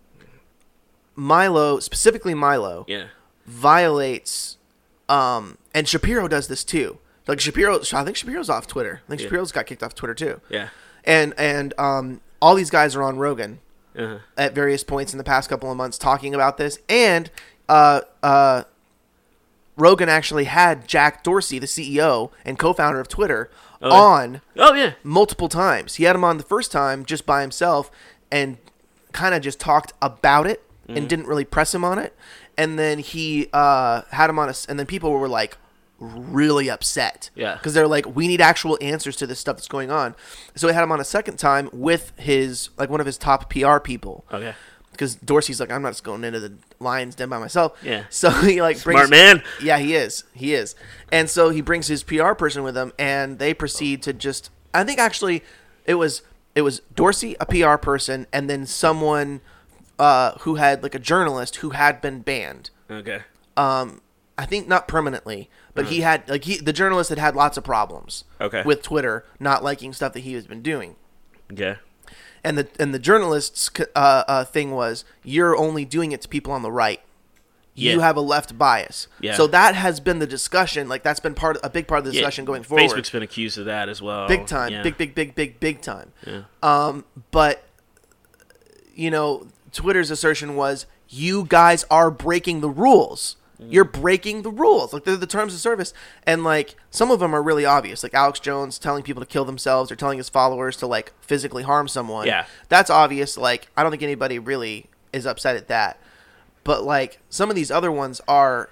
Milo, specifically Milo, yeah, violates. Um, and Shapiro does this too. Like Shapiro, I think Shapiro's off Twitter. I think yeah. Shapiro's got kicked off Twitter too. Yeah. And and um, all these guys are on Rogan uh-huh. at various points in the past couple of months talking about this. And uh, uh, Rogan actually had Jack Dorsey, the C E O and co-founder of Twitter, oh, yeah. on oh yeah multiple times. He had him on the first time just by himself and kind of just talked about it mm-hmm. and didn't really press him on it. And then he uh, had him on a, and then people were like really upset. Yeah. Because they're like, we need actual answers to this stuff that's going on. So he had him on a second time with his, like one of his top P R people. Okay. Because Dorsey's like, I'm not just going into the Lions Den by myself. Yeah. So he like brings, smart man. Yeah, he is. He is. And so he brings his P R person with him, and they proceed to just. I think actually, it was it was Dorsey, a P R person, and then someone uh, who had like a journalist who had been banned. Okay. Um, I think not permanently, but uh-huh. he had like he the journalist had had lots of problems. Okay. With Twitter not liking stuff that he has been doing. Okay. And the and the journalist's uh, uh, thing was, you're only doing it to people on the right. You yeah. have a left bias. Yeah. So that has been the discussion. Like that's been part of, a big part of the discussion yeah. going forward. Facebook's been accused of that as well. Big time. Yeah. Big, big, big, big, big time. Yeah. Um, but, you know, Twitter's assertion was, you guys are breaking the rules. You're breaking the rules. Like, they're the terms of service. And, like, some of them are really obvious. Like, Alex Jones telling people to kill themselves or telling his followers to, like, physically harm someone. Yeah. That's obvious. Like, I don't think anybody really is upset at that. But, like, some of these other ones are...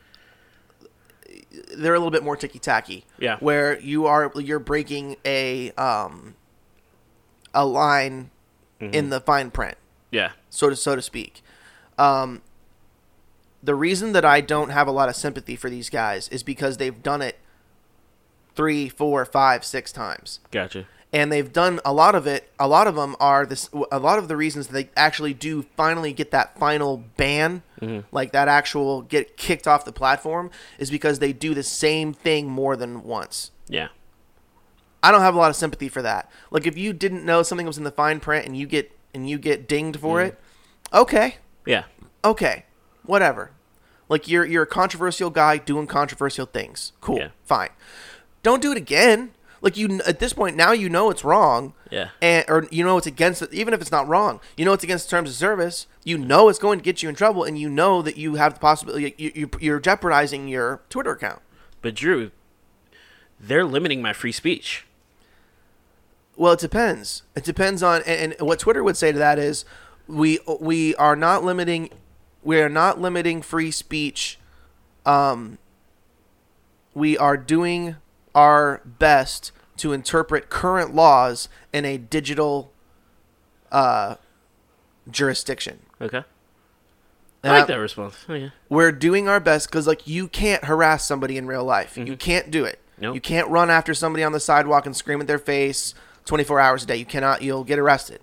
They're a little bit more ticky-tacky. Yeah. Where you are... You're breaking a... Um, a line mm-hmm. in the fine print. Yeah. So to, so to speak. Um... The reason that I don't have a lot of sympathy for these guys is because they've done it three, four, five, six times. Gotcha. And they've done a lot of it. A lot of them are this. A lot of the reasons that they actually do finally get that final ban, mm-hmm. like that actual get kicked off the platform, is because they do the same thing more than once. Yeah. I don't have a lot of sympathy for that. Like if you didn't know something was in the fine print and you get and you get dinged for mm. it, okay. Yeah. Okay. Whatever. Like you're you're a controversial guy doing controversial things. Cool. Yeah. Fine. Don't do it again. Like you at this point now you know it's wrong. Yeah. And or you know it's against it, even if it's not wrong. You know it's against the terms of service. You know it's going to get you in trouble, and you know that you have the possibility. You, you you're jeopardizing your Twitter account. But Drew, they're limiting my free speech. Well, it depends. It depends on and, and what Twitter would say to that is we we are not limiting. We are not limiting free speech. Um, we are doing our best to interpret current laws in a digital uh, jurisdiction. Okay. I And like I, that response. Oh, yeah. We're doing our best because, like, you can't harass somebody in real life. Mm-hmm. You can't do it. Nope. You can't run after somebody on the sidewalk and scream at their face twenty-four hours a day. You cannot. You'll get arrested.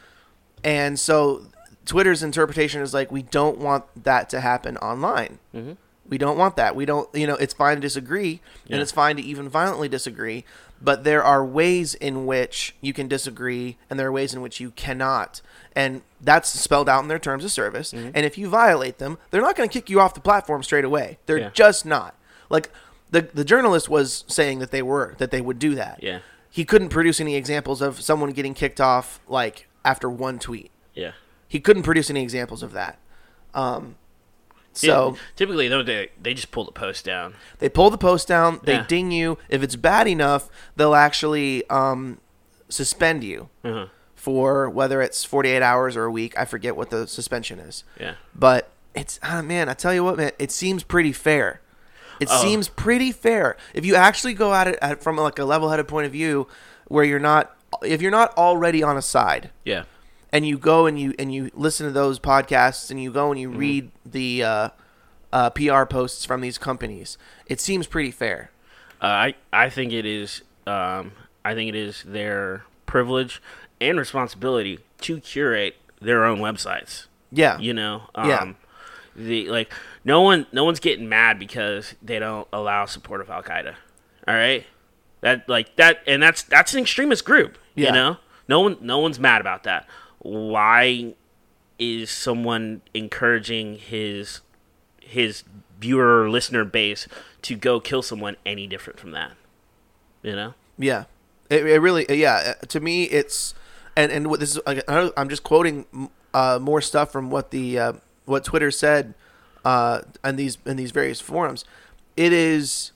And so Twitter's interpretation is like, we don't want that to happen online. Mm-hmm. We don't want that. We don't, you know, it's fine to disagree yeah. and it's fine to even violently disagree, but there are ways in which you can disagree and there are ways in which you cannot. And that's spelled out in their terms of service. Mm-hmm. And if you violate them, they're not going to kick you off the platform straight away. They're yeah. just not. Like the the journalist was saying that they were, that they would do that. Yeah. He couldn't produce any examples of someone getting kicked off like after one tweet. Yeah. He couldn't produce any examples of that. Um, so yeah, typically, though, they they just pull the post down. They pull the post down. They yeah. ding you. If it's bad enough, they'll actually um, suspend you uh-huh. for whether it's forty-eight hours or a week. I forget what the suspension is. Yeah. But it's oh, man, I tell you what, man, it seems pretty fair. It oh. seems pretty fair if you actually go at it at, from like a level-headed point of view, where you're not, if you're not already on a side. Yeah. And you go and you and you listen to those podcasts and you go and you mm-hmm. read the uh, uh, P R posts from these companies. It seems pretty fair. Uh, I I think it is. Um, I think it is their privilege and responsibility to curate their own websites. Yeah, you know. Um, yeah. The like no one no one's getting mad because they don't allow support of Al Qaeda. All right. That like that and that's that's an extremist group. Yeah. You know. No one no one's mad about that. Why is someone encouraging his his viewer or listener base to go kill someone any different from that? You know? Yeah, it, it really yeah. To me, it's and and what this is. I'm just quoting uh, more stuff from what the uh, what Twitter said uh, in these in these various forums. it is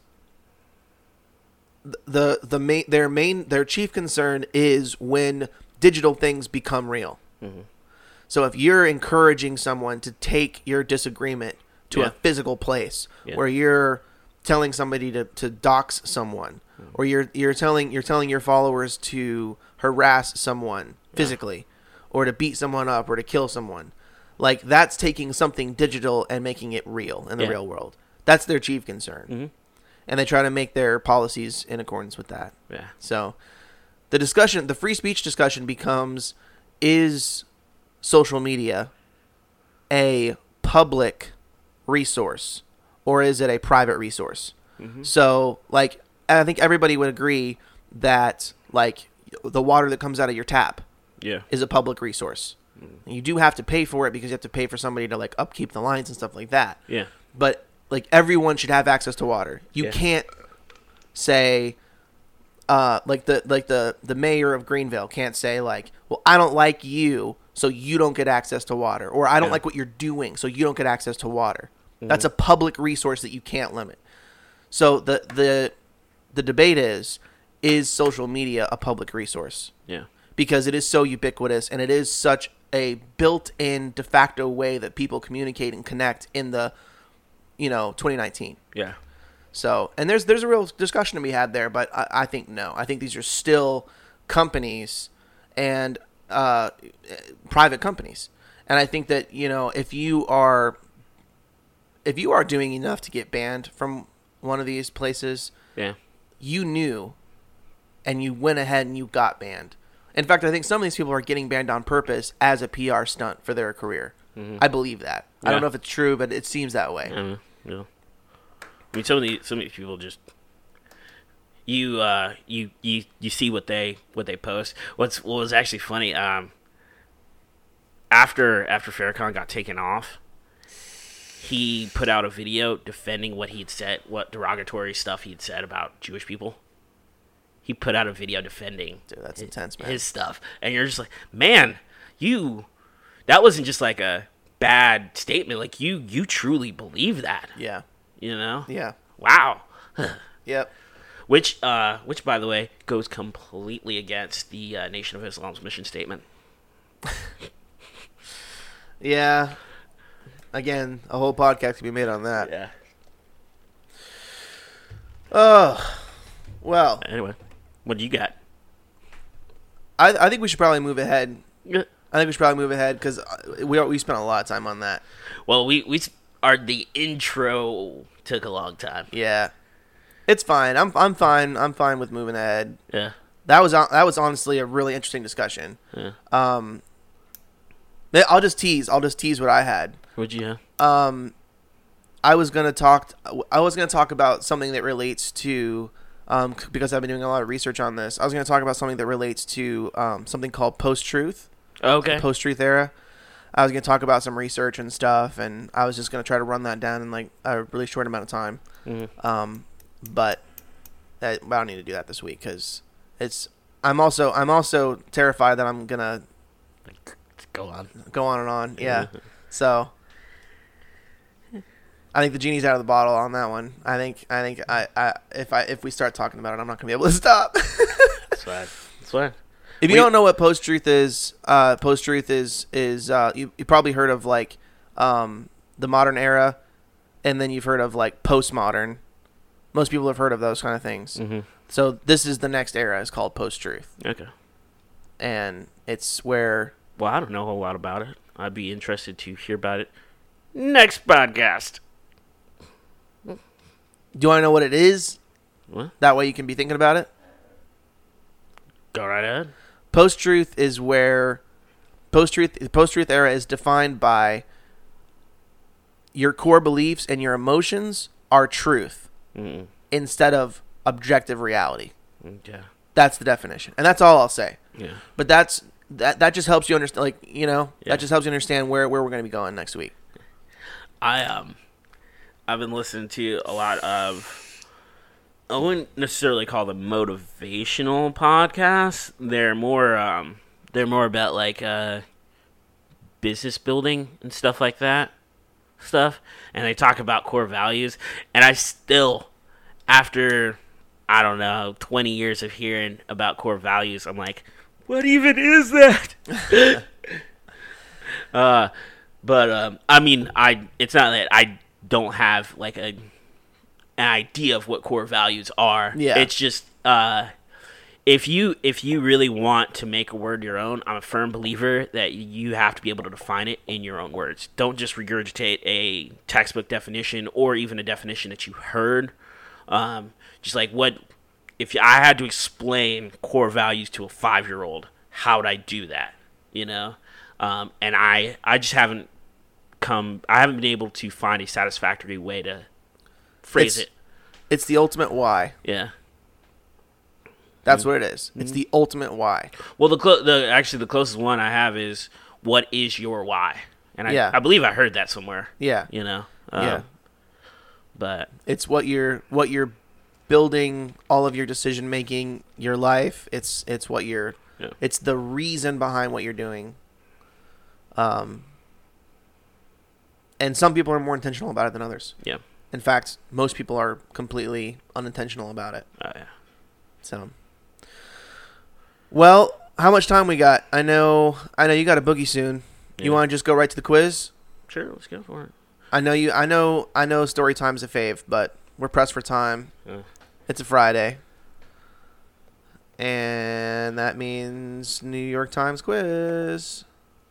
the the main their main their chief concern is when digital things become real. Mm-hmm. So if you're encouraging someone to take your disagreement to Yeah. a physical place, Yeah. where you're telling somebody to, to dox someone, Mm-hmm. or you're you're telling you're telling your followers to harass someone physically, or to beat someone up, or to kill someone, like that's taking something digital and making it real in the Yeah. real world. That's their chief concern, Mm-hmm. and they try to make their policies in accordance with that. Yeah. So the discussion, the free speech discussion becomes, is social media a public resource or is it a private resource? Mm-hmm. So, like, I think everybody would agree that, like, the water that comes out of your tap Yeah. is a public resource. Mm-hmm. You do have to pay for it because you have to pay for somebody to, like, upkeep the lines and stuff like that. Yeah. But, like, everyone should have access to water. You Yeah. can't say, uh, like the like the the mayor of Greenville can't say, like, well, I don't like you, so you don't get access to water, or I don't Yeah. like what you're doing, so you don't get access to water. Mm-hmm. That's a public resource that you can't limit. So the the the debate is, is social media a public resource? Yeah. Because it is so ubiquitous and it is such a built-in de facto way that people communicate and connect in the, you know, twenty nineteen. Yeah. So, and there's there's a real discussion to be had there, but I, I think no. I think these are still companies and uh, private companies, and I think that, you know, if you are if you are doing enough to get banned from one of these places, Yeah. you knew, and you went ahead and you got banned. In fact, I think some of these people are getting banned on purpose as a P R stunt for their career. Mm-hmm. I believe that. I Yeah. don't know if it's true, but it seems that way. Yeah. Yeah. I mean, some of these, some of these people just you uh you you you see what they what they post. What's what was actually funny, um after after Farrakhan got taken off, he put out a video defending what he'd said, what derogatory stuff he'd said about Jewish people. He put out a video defending Dude, that's his, intense, man. his stuff, and you're just like, man, you that wasn't just like a bad statement. Like you you truly believe that, Yeah. you know? Yeah. Wow. Yep. Which, uh, which, by the way, goes completely against the uh, Nation of Islam's mission statement. Yeah. Again, a whole podcast could be made on that. Yeah. Oh, well, Anyway, what do you got? I I think we should probably move ahead. Yeah. I think we should probably move ahead because we we spent a lot of time on that. Well, we we are the intro took a long time. Yeah, it's fine. I'm I'm fine. I'm fine with moving ahead. Yeah. That was that was honestly a really interesting discussion. Yeah. Um, I'll just tease. I'll just tease what I had. What'd you have? Um, I was gonna talk. I was gonna talk about something that relates to, um, c- because I've been doing a lot of research on this. I was gonna talk about something that relates to um, something called post-truth, Okay. post-truth era. I was gonna talk about some research and stuff, and I was just gonna try to run that down in like a really short amount of time. Mhm. Um, but I, I don't need to do that this week because it's. I'm also I'm also terrified that I'm gonna Like, go on. go on and on. Yeah. So I think the genie's out of the bottle on that one. I think I think I, I if I if we start talking about it, I'm not gonna be able to stop. That's fine. That's fine. If you We- don't know what post truth is, uh, post truth is is uh, you you probably heard of like um, the modern era, and then you've heard of like postmodern. Most people have heard of those kind of things. Mm-hmm. So this is the next era. It's called post truth, Okay. and it's where Well, I don't know a whole lot about it. I'd be interested to hear about it next podcast. do you want to know what it is? What? That way you can be thinking about it. Go right ahead. Post truth is where post truth post truth era is defined by your core beliefs and your emotions are truth Mm-mm. instead of objective reality. Yeah. That's the definition, and that's all I'll say. Yeah. But that's that that just helps you understand, like, you know, Yeah. that just helps you understand where where we're going to be going next week. I um, I've been listening to a lot of. I wouldn't necessarily call them motivational podcasts. They're more um, they're more about like uh, business building and stuff like that. stuff, and they talk about core values, and I still, after, I don't know, twenty years of hearing about core values, I'm like, what even is that? uh, but, um, I mean, I it's not that I don't have, like, a an idea of what core values are. Yeah. It's just, uh, if you if you really want to make a word your own, I'm a firm believer that you have to be able to define it in your own words. Don't just regurgitate a textbook definition or even a definition that you heard. Um, just like what, if I had to explain core values to a five-year-old, how would I do that? You know? Um, and I, I just haven't come, I haven't been able to find a satisfactory way to phrase It's- it. It's the ultimate why. Yeah. That's what it is. It's the ultimate why. Well, the clo- the actually the closest one I have is what is your why, and I, Yeah. I believe I heard that somewhere. Yeah. You know. Um, Yeah. But It's what you're what you're building all of your decision making, your life. It's it's what you're Yeah. it's the reason behind what you're doing. Um and some people are more intentional about it than others. yeah. In fact, most people are completely unintentional about it. Oh yeah. So, well, how much time we got? I know, I know you got a boogie soon. You Yeah. want to just go right to the quiz? Sure. Let's go for it. I know you. I know. I know. Story time's a fave, but we're pressed for time. Yeah. It's a Friday, and that means New York Times quiz.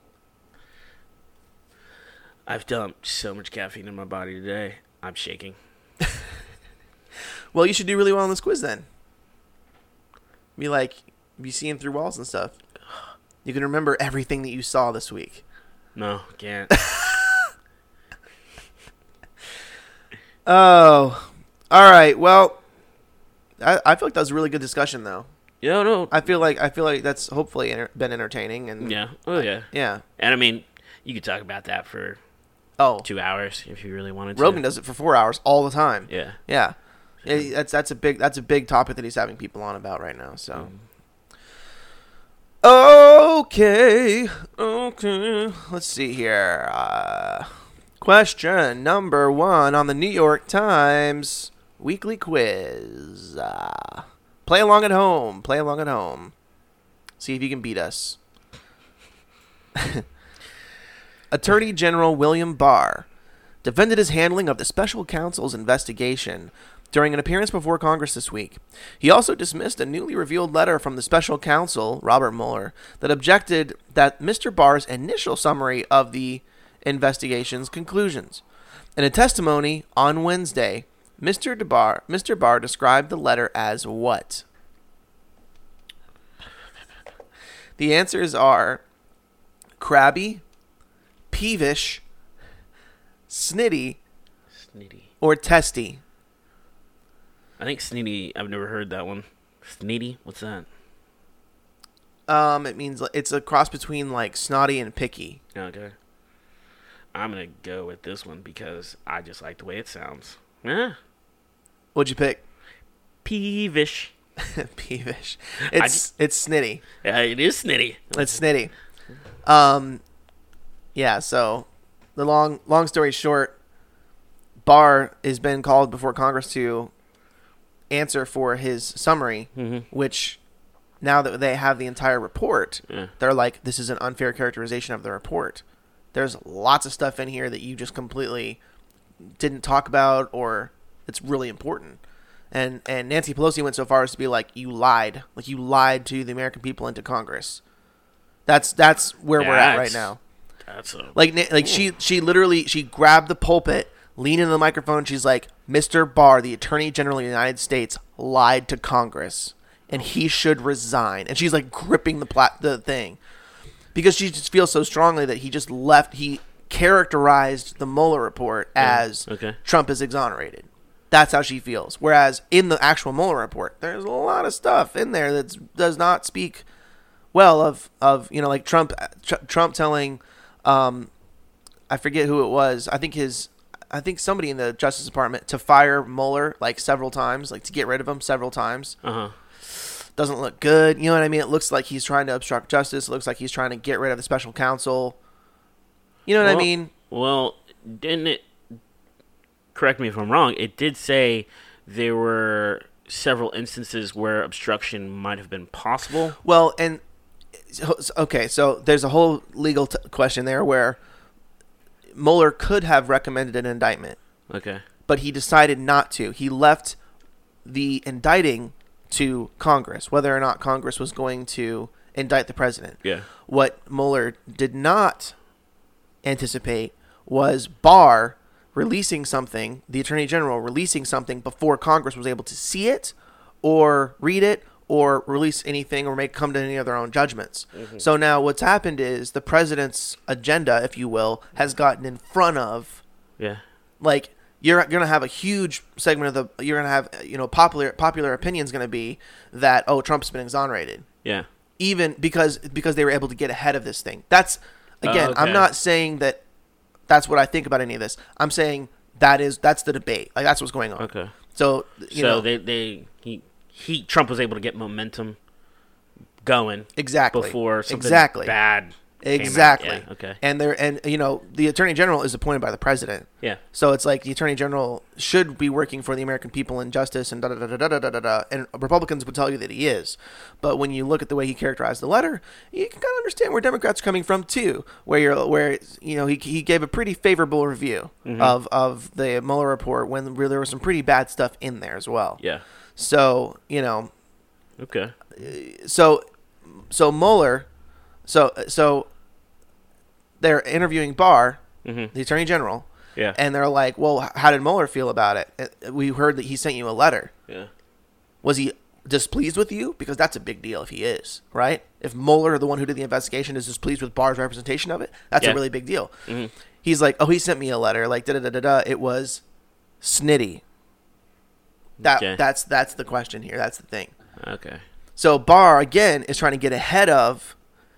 I've dumped so much caffeine in my body today. I'm shaking. Well, you should do really well on this quiz then. Be like, be seeing through walls and stuff. You can remember everything that you saw this week. No, can't. Oh, all right. Well, I, I feel like that was a really good discussion, though. Yeah. No. I feel like I feel like that's hopefully enter- been entertaining and Yeah. Oh yeah. yeah. And I mean, you could talk about that for Oh, two hours if you really wanted to. Rogan does it for four hours all the time. Yeah. Yeah, Yeah, that's that's a big that's a big topic that he's having people on about right now. So. Okay, okay. Let's see here. Uh, question number one on the New York Times weekly quiz. Uh, play along at home. Play along at home. See if you can beat us. Attorney General William Barr defended his handling of the special counsel's investigation during an appearance before Congress this week. He also dismissed a newly revealed letter from the special counsel, Robert Mueller, that objected that Mister Barr's initial summary of the investigation's conclusions. In a testimony on Wednesday, Mister DeBarr, Mister Barr described the letter as what? The answers are crabby, peevish, snitty, Snitty. or testy. I think snitty. I've never heard that one. Snitty. What's that? Um, it means it's a cross between like snotty and picky. Okay. I'm gonna go with this one because I just like the way it sounds. Yeah. What'd you pick? Peevish. Peevish. It's it's snitty. Yeah, it is snitty. It's snitty. Um, yeah. So, the long long story short, Barr has been called before Congress to answer for his summary, Mhm. which now that they have the entire report, Yeah. they're like, this is an unfair characterization of the report. There's lots of stuff in here that you just completely didn't talk about, or it's really important. And and Nancy Pelosi went so far as to be like, you lied, like you lied to the American people and to Congress. That's that's where we're at right That's- now. That's a Like Na- like she she literally she grabbed the pulpit, leaned into the microphone. She's like, Mister Barr, the Attorney General of the United States, lied to Congress, and he should resign. And she's like gripping the plat the thing because she just feels so strongly that he just left. He characterized the Mueller report as okay. Trump is exonerated. That's how she feels. Whereas in the actual Mueller report, there's a lot of stuff in there that does not speak well of, of you know, like Trump tr- Trump telling, um, I forget who it was. I think his, I think somebody in the Justice Department to fire Mueller like several times, like to get rid of him several times. Uh huh. Doesn't look good. You know what I mean? It looks like he's trying to obstruct justice. It looks like he's trying to get rid of the special counsel. You know what well, I mean? Well, didn't it? Correct me if I'm wrong. It did say there were several instances where obstruction might have been possible. Well, and okay, so there's a whole legal t- question there where Mueller could have recommended an indictment. Okay. But he decided not to. He left the indicting to Congress, whether or not Congress was going to indict the president. Yeah. What Mueller did not anticipate was Barr releasing something, the Attorney General releasing something before Congress was able to see it or read it or release anything or make come to any of their own judgments. Mm-hmm. So now what's happened is the president's agenda, if you will, has gotten in front of, yeah, like, you're going to have a huge segment of the, you're going to have, you know, popular popular opinion is going to be that, oh, Trump's been exonerated. Yeah. Even because because they were able to get ahead of this thing. That's, again, uh, okay. I'm not saying that that's what I think about any of this. I'm saying that is, that's the debate. Like, that's what's going on. Okay. So, you so know. they, they, he, he, Trump was able to get momentum going. Exactly. Before something exactly. bad Exactly. Yeah, okay. And there, and you know, the Attorney General is appointed by the president. Yeah. So it's like the Attorney General should be working for the American people in justice and da da da da da da da da. And Republicans would tell you that he is, but when you look at the way he characterized the letter, you can kind of understand where Democrats are coming from too. Where you're, where you know, he he gave a pretty favorable review mm-hmm. of of the Mueller report when there was some pretty bad stuff in there as well. Yeah. So you know. Okay. So, so Mueller, so so. They're interviewing Barr, mm-hmm. the Attorney General, yeah, and they're like, well, how did Mueller feel about it? We heard that he sent you a letter. Yeah. Was he displeased with you? Because that's a big deal if he is, right? If Mueller, the one who did the investigation, is displeased with Barr's representation of it, that's yeah. a really big deal. Mm-hmm. He's like, oh, he sent me a letter, like, da-da-da-da-da. It was snitty. That okay. That's that's the question here. That's the thing. Okay. So Barr, again, is trying to get ahead of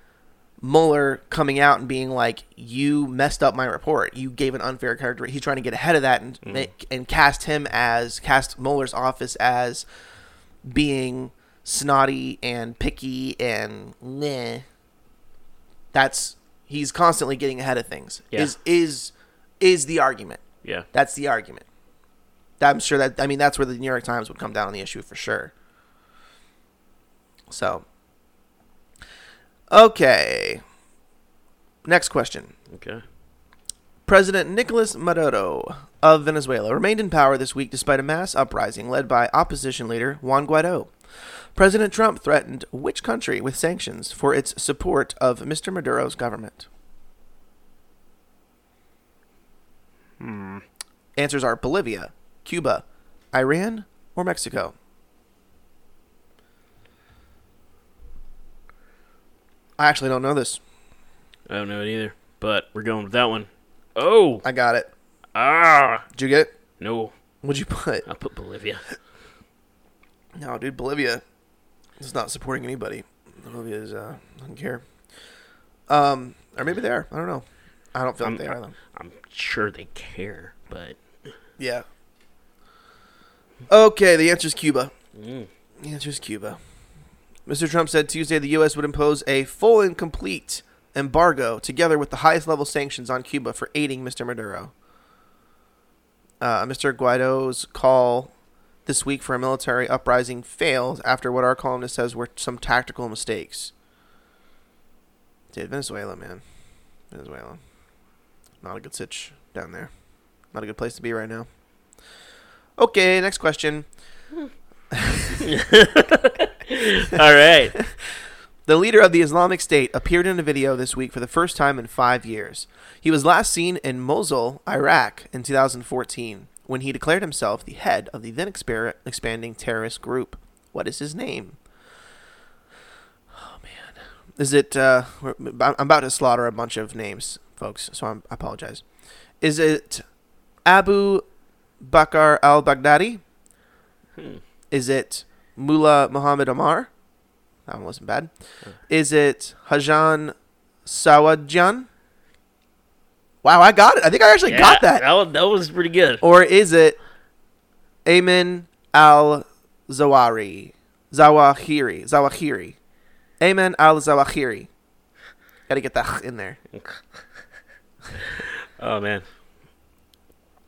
Mueller coming out and being like, you messed up my report. You gave an unfair character. He's trying to get ahead of that and mm. make, and cast him as, cast Mueller's office as being snotty and picky and meh. That's, he's constantly getting ahead of things. Yeah. Is, is, is the argument. Yeah. That's the argument. I'm sure that, I mean, that's where the New York Times would come down on the issue for sure. So. Okay. Next question. Okay. President Nicolas Maduro of Venezuela remained in power this week despite a mass uprising led by opposition leader Juan Guaido. President Trump threatened which country with sanctions for its support of Mister Maduro's government? Hmm. Answers are Bolivia, Cuba, Iran, or Mexico. I actually don't know this. I don't know it either, but we're going with that one. Oh! I got it. Ah! Did you get it? No. What'd you put? I put Bolivia. No, dude, Bolivia is not supporting anybody. Bolivia is, uh, doesn't care. Um, or maybe they are. I don't know. I don't feel I'm, like they are, though. I'm sure they care, but... Yeah. Okay, the answer is Cuba. Mm. The answer is Cuba. Mister Trump said Tuesday the U S would impose a full and complete embargo together with the highest level sanctions on Cuba for aiding Mister Maduro. Uh, Mister Guaido's call this week for a military uprising failed after what our columnist says were some tactical mistakes. Dude, Venezuela, man. Venezuela. Not a good sitch down there. Not a good place to be right now. Okay, next question. All right. The leader of the Islamic State appeared in a video this week for the first time in five years. He was last seen in Mosul, Iraq, in two thousand fourteen, when he declared himself the head of the then exper- expanding terrorist group. What is his name? Oh, man. Is it... Uh, I'm about to slaughter a bunch of names, folks, so I'm, I apologize. Is it Abu Bakr al-Baghdadi? Hmm. Is it Mullah Muhammad Omar? That one wasn't bad. Huh. Is it Hajan Sawadjan? Wow, I got it. I think I actually yeah, got that. That was, that was pretty good. Or is it Ayman al-Zawahiri? Zawahiri. Zawahiri. Ayman al-Zawahiri. Got to get that in there. Oh, man.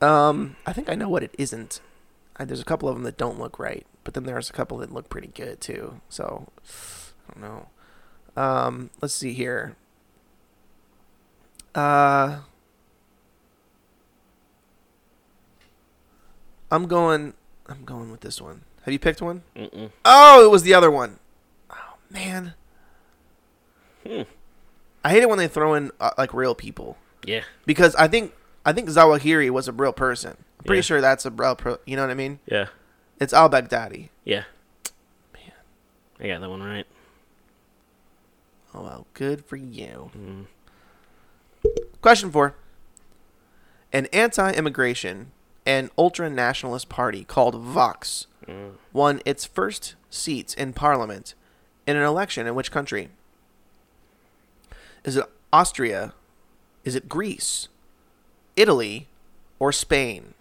Um, I think I know what it isn't. I, there's a couple of them that don't look right, but then there's a couple that look pretty good too. So I don't know. Um, let's see here. Uh, I'm going. I'm going with this one. Have you picked one? Mm-mm. Oh, it was the other one. Oh man. Hmm. I hate it when they throw in uh, like real people. Yeah. Because I think I think Zawahiri was a real person. I'm pretty Yeah. sure that's a real. Pro, you know what I mean? Yeah. It's Al Baghdadi. Yeah. Man. I got that one right. Oh well, good for you. Mm. Question four. An anti-immigration and ultra-nationalist party called Vox Mm. won its first seats in parliament in an election in which country? Is it Austria? Is it Greece? Italy? Or Spain?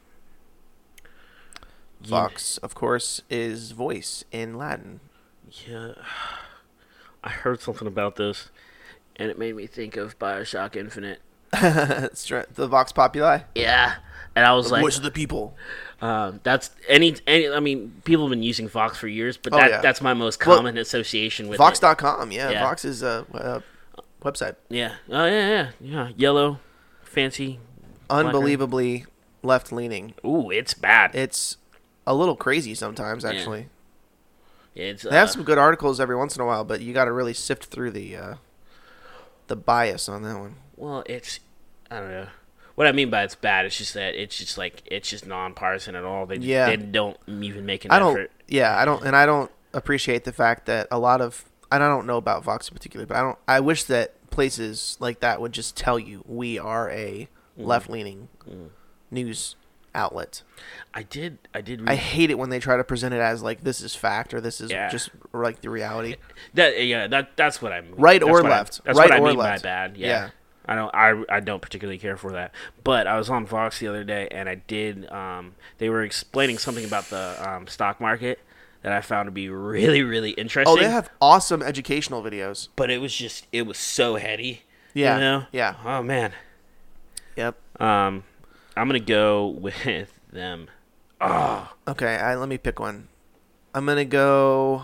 Yeah. Vox, of course, is voice in Latin. Yeah. I heard something about this, and it made me think of Bioshock Infinite. It's tr- the Vox Populi. Yeah. And I was The like, voice of the people. um, that's any, any, I mean, people have been using Vox for years, but Oh, that, yeah. that's my most Well, common association with Vox it. dot com, yeah. Yeah. Vox is a, a website. Yeah. Oh, yeah, yeah. Yeah. Yellow, fancy. Unbelievably left-leaning. Ooh, it's bad. It's a little crazy sometimes, actually. It's, uh, They have some good articles every once in a while, but you got to really sift through the uh, the bias on that one. well, it's, I don't know. What I mean by it's bad, it's just that it's just like, it's just non-partisan at all. They, Yeah. they don't even make an I don't. effort. Yeah, I don't, and I don't appreciate the fact that a lot of, and I don't know about Vox in particular, but I don't. I wish that places like that would just tell you we are a Mm. left-leaning Mm. news outlet. I did, I did read I hate it when they try to present it as like this is fact or this is Yeah. just like the reality. that. Yeah, that that's what I mean. Right That's or what I- left. that's Right what I or mean left. by bad. Yeah. Yeah. I don't. I, I don't particularly care for that. But I was on Vox the other day, and I did. Um, they were explaining something about the um, stock market that I found to be really, really interesting. Oh, they have awesome educational videos. but it was just, it was so heady. Yeah. You know? Yeah. Oh man. Yep. Um, I'm gonna go with them. Oh, Okay, I, let me pick one. I'm gonna go.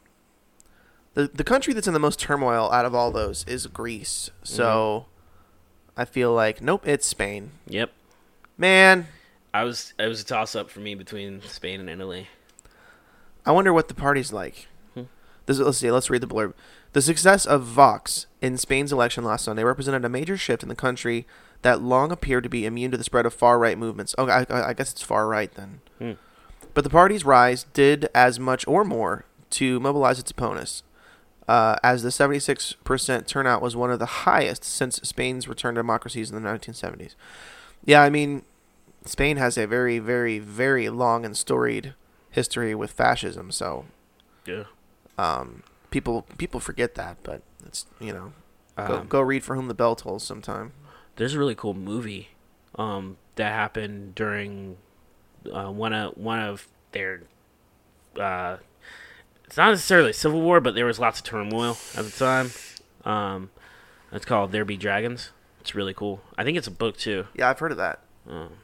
the The country that's in the most turmoil out of all those is Greece. So, I feel like nope, it's Spain. yep. Man, I was. It was a toss up for me between Spain and Italy. I wonder what the party's like. Hmm. This, let's see. Let's read the blurb. The success of Vox in Spain's election last Sunday represented a major shift in the country that long appeared to be immune to the spread of far-right movements. Oh, I, I guess it's far-right then. Hmm. But the party's rise did as much or more to mobilize its opponents, uh, as the seventy-six percent turnout was one of the highest since Spain's return to democracies in the nineteen seventies. Yeah, I mean, Spain has a very, very, very long and storied history with fascism, so Yeah. um, people people forget that, but it's, you know, go, Um, go read For Whom the Bell Tolls sometime. There's a really cool movie um, that happened during uh, one of one of their. Uh, it's not necessarily a civil war, but there was lots of turmoil at the time. Um, it's called There Be Dragons. It's really cool. I think it's a book too. Yeah, I've heard of that. Um,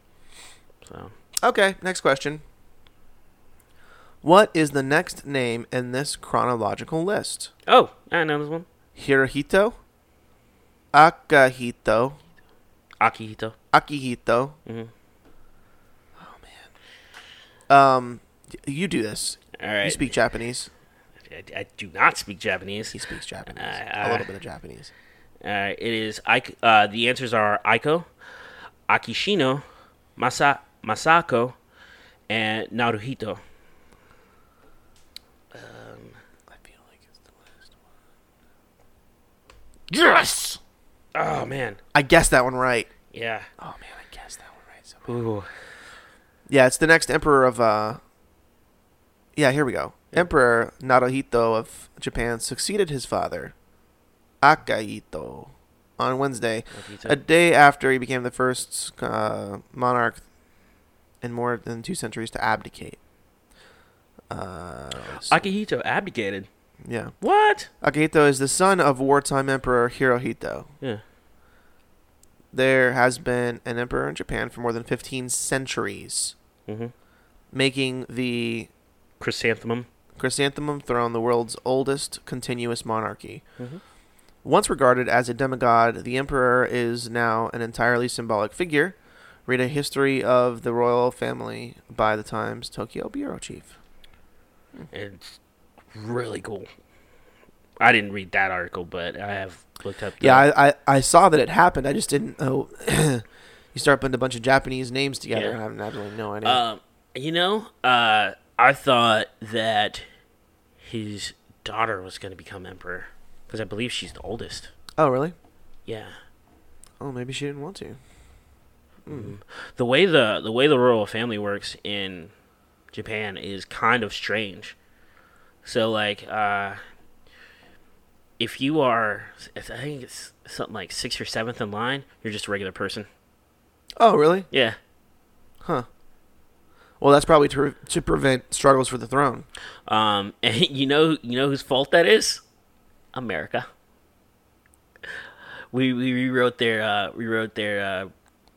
so Okay, next question. What is the next name in this chronological list? oh, I know this one. Hirohito, Akahito, Akihito. Akihito. hmm Um, you do this. All right. You speak Japanese. I, I do not speak Japanese. He speaks Japanese. Uh, a uh, little bit of Japanese. Uh, it is Ike. Uh, the answers are Aiko, Akishino, Masa Masako, and Naruhito. Um, I feel like it's the last one. yes. Oh man. I guessed that one right. Yeah. Oh man, I guessed that one right. So Ooh. yeah, it's the next emperor of. uh Yeah, here we go. Emperor Naruhito of Japan succeeded his father, Akihito, on Wednesday, a day after he became the first uh, monarch in more than two centuries to abdicate. Uh, let's see. Akihito abdicated. Yeah. What? Akihito is the son of wartime Emperor Hirohito. Yeah. there has been an emperor in Japan for more than fifteen centuries, Mm-hmm. making the Chrysanthemum. Chrysanthemum Throne the world's oldest continuous monarchy. Mm-hmm. Once regarded as a demigod, the emperor is now an entirely symbolic figure. Read a history of the royal family by the Times Tokyo bureau chief. It's really cool. I didn't read that article, but I have looked up. The, Yeah, I, I, I saw that it happened. I just didn't know. You start putting a bunch of Japanese names together, Yeah. and I have absolutely no idea. Um, you know, uh, I thought that his daughter was going to become emperor because I believe she's the oldest. Oh, really? Yeah. Oh, maybe she didn't want to. Mm. The way the the way the royal family works in Japan is kind of strange. So like, uh, if you are, I think it's something like sixth or seventh in line, you're just a regular person. Oh, really? Yeah. Huh. Well, that's probably to, to prevent struggles for the throne. Um, and you know, you know whose fault that is? America. We we rewrote their uh, rewrote their uh,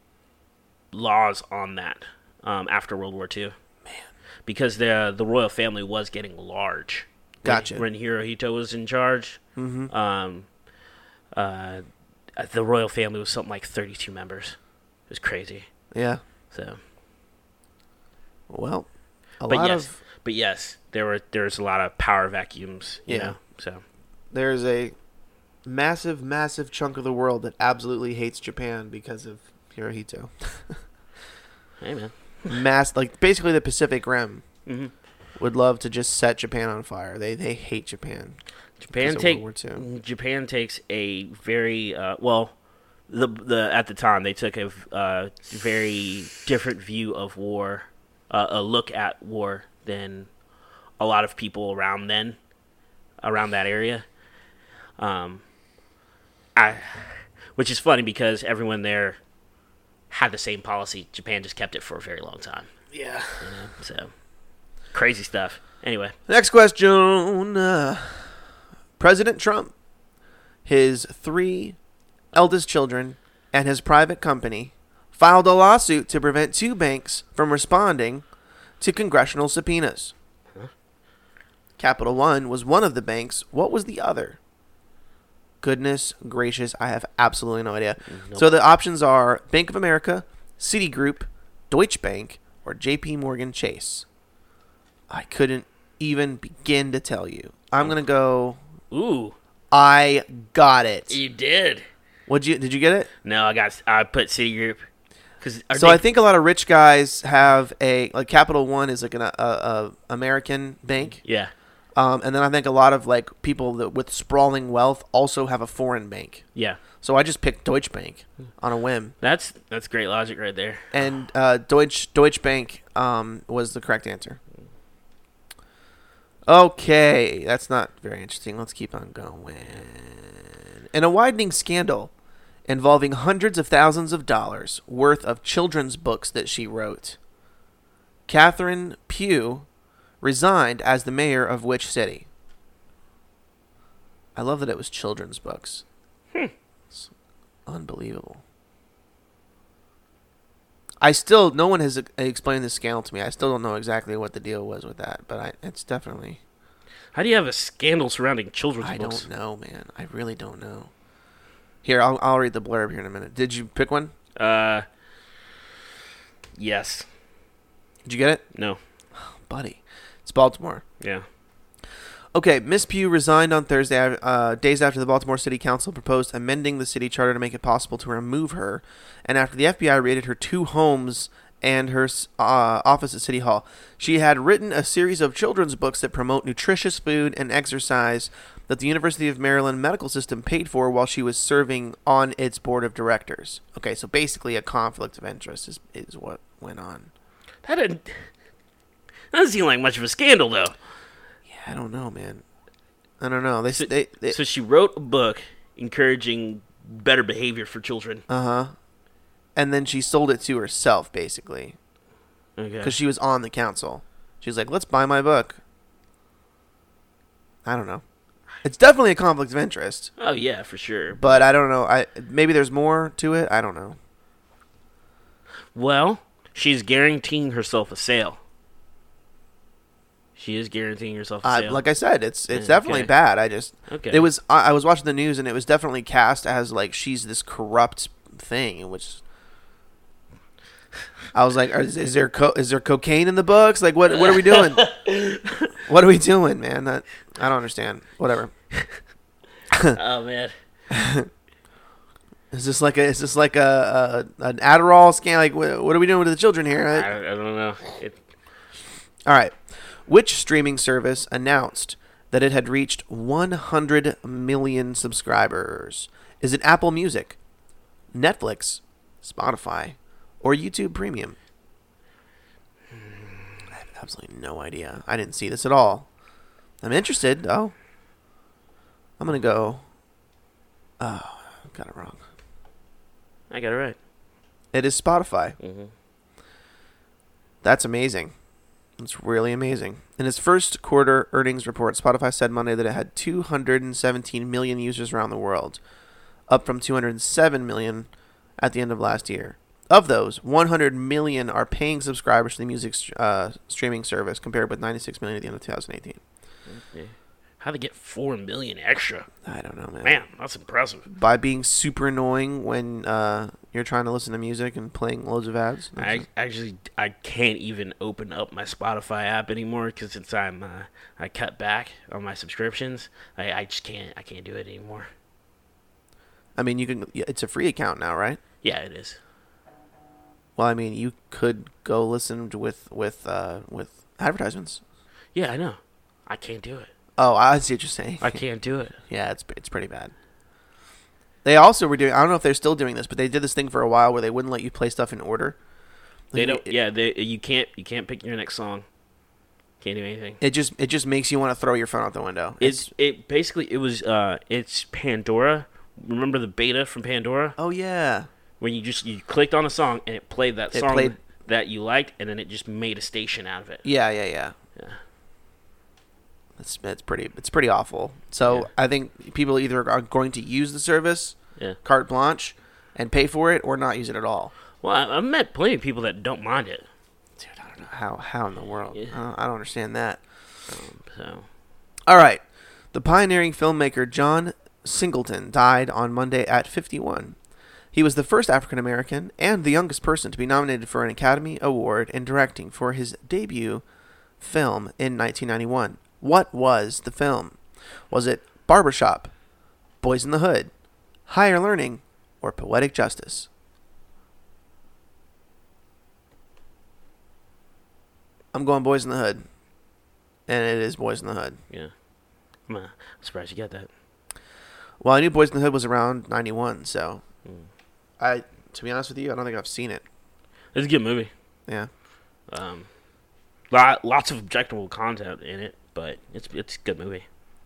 laws on that um, after World War Two. Man, because the the royal family was getting large. Gotcha. When, when Hirohito was in charge, Mm-hmm. um, uh, the royal family was something like thirty-two members. It was crazy. Yeah. So, Well, a but lot yes, of but yes, there were there's a lot of power vacuums. You Yeah. know, so. there's a massive, massive chunk of the world that absolutely hates Japan because of Hirohito. Hey man. Mass, like basically the Pacific Rim Mm-hmm. would love to just set Japan on fire. They they hate Japan. Japan because of take World War Two. Japan takes a very uh, well the the at the time they took a uh, very different view of war, uh, a look at war than a lot of people around then, around that area. Um, I, which is funny because everyone there had the same policy. Japan just kept it for a very long time. Yeah. You know? So crazy stuff. Anyway, Next question. Uh, President Trump, his three eldest children, and his private company filed a lawsuit to prevent two banks from responding to congressional subpoenas. Huh? Capital One was one of the banks. What was the other? Goodness gracious, I have absolutely no idea. Nope. So the options are Bank of America, Citigroup, Deutsche Bank, or J P Morgan Chase. I couldn't even begin to tell you. I'm going to go... ooh, I got it. you did. Would you? Did you get it? No, I got. I put Citigroup. Cause So I think a lot of rich guys have a like Capital One is like an a, a American bank, yeah, um, and then I think a lot of like people that with sprawling wealth also have a foreign bank. yeah. So I just picked Deutsche Bank on a whim, That's that's great logic right there. and uh, Deutsche Deutsche Bank um, was the correct answer. Okay, that's not very interesting. Let's keep on going. In a widening scandal involving hundreds of thousands of dollars worth of children's books that she wrote, Catherine Pugh resigned as the mayor of which city? I love that it was children's books. Hmm. It's unbelievable. I still, no one has uh, explained this scandal to me. I still don't know exactly what the deal was with that, but I, it's definitely... How do you have a scandal surrounding children's I books? don't know, man. I really don't know. Here, I'll I'll read the blurb here in a minute. Did you pick one? Uh, yes. Did you get it? No. Buddy. It's Baltimore. Yeah. Okay, Miss Pugh resigned on Thursday, uh, days after the Baltimore City Council proposed amending the city charter to make it possible to remove her, and after the F B I raided her two homes and her uh, office at City Hall. She had written a series of children's books that promote nutritious food and exercise that the University of Maryland medical system paid for while she was serving on its board of directors. Okay, so basically a conflict of interest is, is what went on. That didn't. That doesn't seem like much of a scandal, though. Yeah, I don't know, man. I don't know. They, So, they, they so she wrote a book encouraging better behavior for children. uh-huh. And then she sold it to herself, basically, Okay. because she was on the council. She was like, let's buy my book. I don't know. It's definitely a conflict of interest, Oh yeah, for sure. but I don't know. I maybe there's more to it. I don't know. Well, she's guaranteeing herself a sale. She is guaranteeing herself a Uh, sale. like I said, it's it's Yeah, definitely okay. bad. I just Okay. it was I, I was watching the news and it was definitely cast as like she's this corrupt thing, which I was like, is, is there co- is there cocaine in the books? Like what what are we doing? What are we doing, man? That, I don't understand. Whatever. Oh man. Is this like a is this like a, a an Adderall scan? Like what, what are we doing with the children here? I, I- I don't know. It, All right. Which streaming service announced that it had reached one hundred million subscribers? Is it Apple Music, Netflix, Spotify, or YouTube Premium? I have absolutely no idea. I didn't see this at all. I'm interested, though. I'm going to go. Oh, I got it wrong. I got it right. It is Spotify. Mm-hmm. That's amazing. It's really amazing. In its first quarter earnings report, Spotify said Monday that it had two hundred seventeen million users around the world, up from two hundred seven million at the end of last year. Of those, one hundred million are paying subscribers to the music uh, streaming service, compared with ninety-six million at the end of two thousand eighteen. Okay. How'd they get four million extra? I don't know, man. Man, that's impressive. By being super annoying when uh, you're trying to listen to music and playing loads of ads. I actually I can't even open up my Spotify app anymore because since I'm uh, I cut back on my subscriptions, I, I just can't I can't do it anymore. I mean, you can. It's a free account now, right? Yeah, it is. Well, I mean, you could go listen to with with uh, with advertisements. Yeah, I know. I can't do it. Oh, I see what you're saying. I can't do it. Yeah, it's it's pretty bad. They also were doing. I don't know if they're still doing this, but they did this thing for a while where they wouldn't let you play stuff in order. They Like, don't. It, Yeah, they you can't you can't pick your next song. Can't do anything. it just it just makes you want to throw your phone out the window. It's it basically it was uh it's Pandora. Remember the beta from Pandora Oh yeah. when you just you clicked on a song and it played that It song played- that you liked and then it just made a station out of it. Yeah, yeah, yeah. Yeah. It's it's pretty it's pretty awful. So Yeah. I think people either are going to use the service, Yeah. carte blanche, and pay for it, or not use it at all. Well, I, I've met plenty of people that don't mind it. Dude, I don't know how how in the world. Yeah. I, don't, I don't understand that. Um, so All right. The pioneering filmmaker John Singleton died on Monday at fifty-one. He was the first African American and the youngest person to be nominated for an Academy Award in directing for his debut film in nineteen ninety-one. What was the film? Was it Barbershop, Boys in the Hood, Higher Learning, or Poetic Justice? I'm going Boys in the Hood. And it is Boys in the Hood. yeah, I'm uh, surprised you got that. Well, I knew Boys in the Hood was around ninety-one, so Mm. I, to be honest with you, I don't think I've seen it. It's a good movie. Yeah. Um, lot, lots of objectionable content in it, but it's it's a good movie.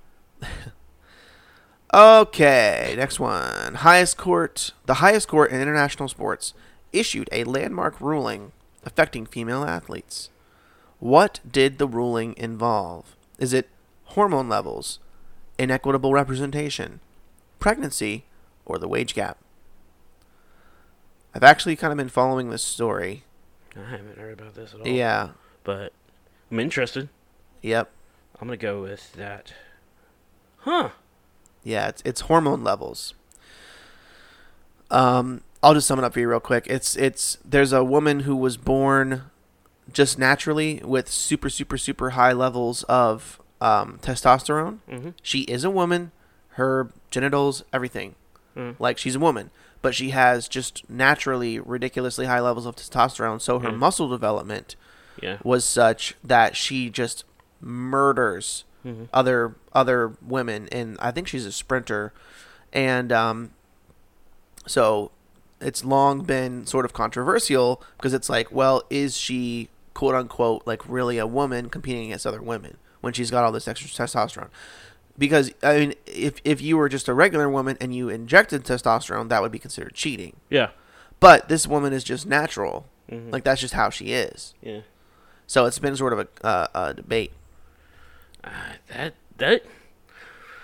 Okay, next one. Highest court, the highest court in international sports issued a landmark ruling affecting female athletes. What did the ruling involve? Is it hormone levels, inequitable representation, pregnancy, or the wage gap? I've actually kind of been following this story. I haven't heard about this at all. Yeah. But I'm interested. Yep. I'm gonna go with that. Huh. Yeah, it's it's hormone levels. Um, I'll just sum it up for you real quick. It's it's there's a woman who was born just naturally with super super super high levels of um, testosterone. Mm-hmm. She is a woman. Her genitals, everything, Mm. like she's a woman, but she has just naturally ridiculously high levels of testosterone. So her Mm. muscle development Yeah. was such that she just murders Mm-hmm. other other women, and I think she's a sprinter, and um, so it's long been sort of controversial because it's like, well, is she quote unquote like really a woman competing against other women when she's got all this extra testosterone? Because I mean, if if you were just a regular woman and you injected testosterone, that would be considered cheating. Yeah. But this woman is just natural, Mm-hmm. like that's just how she is. Yeah. So it's been sort of a, uh, a debate. Uh, that that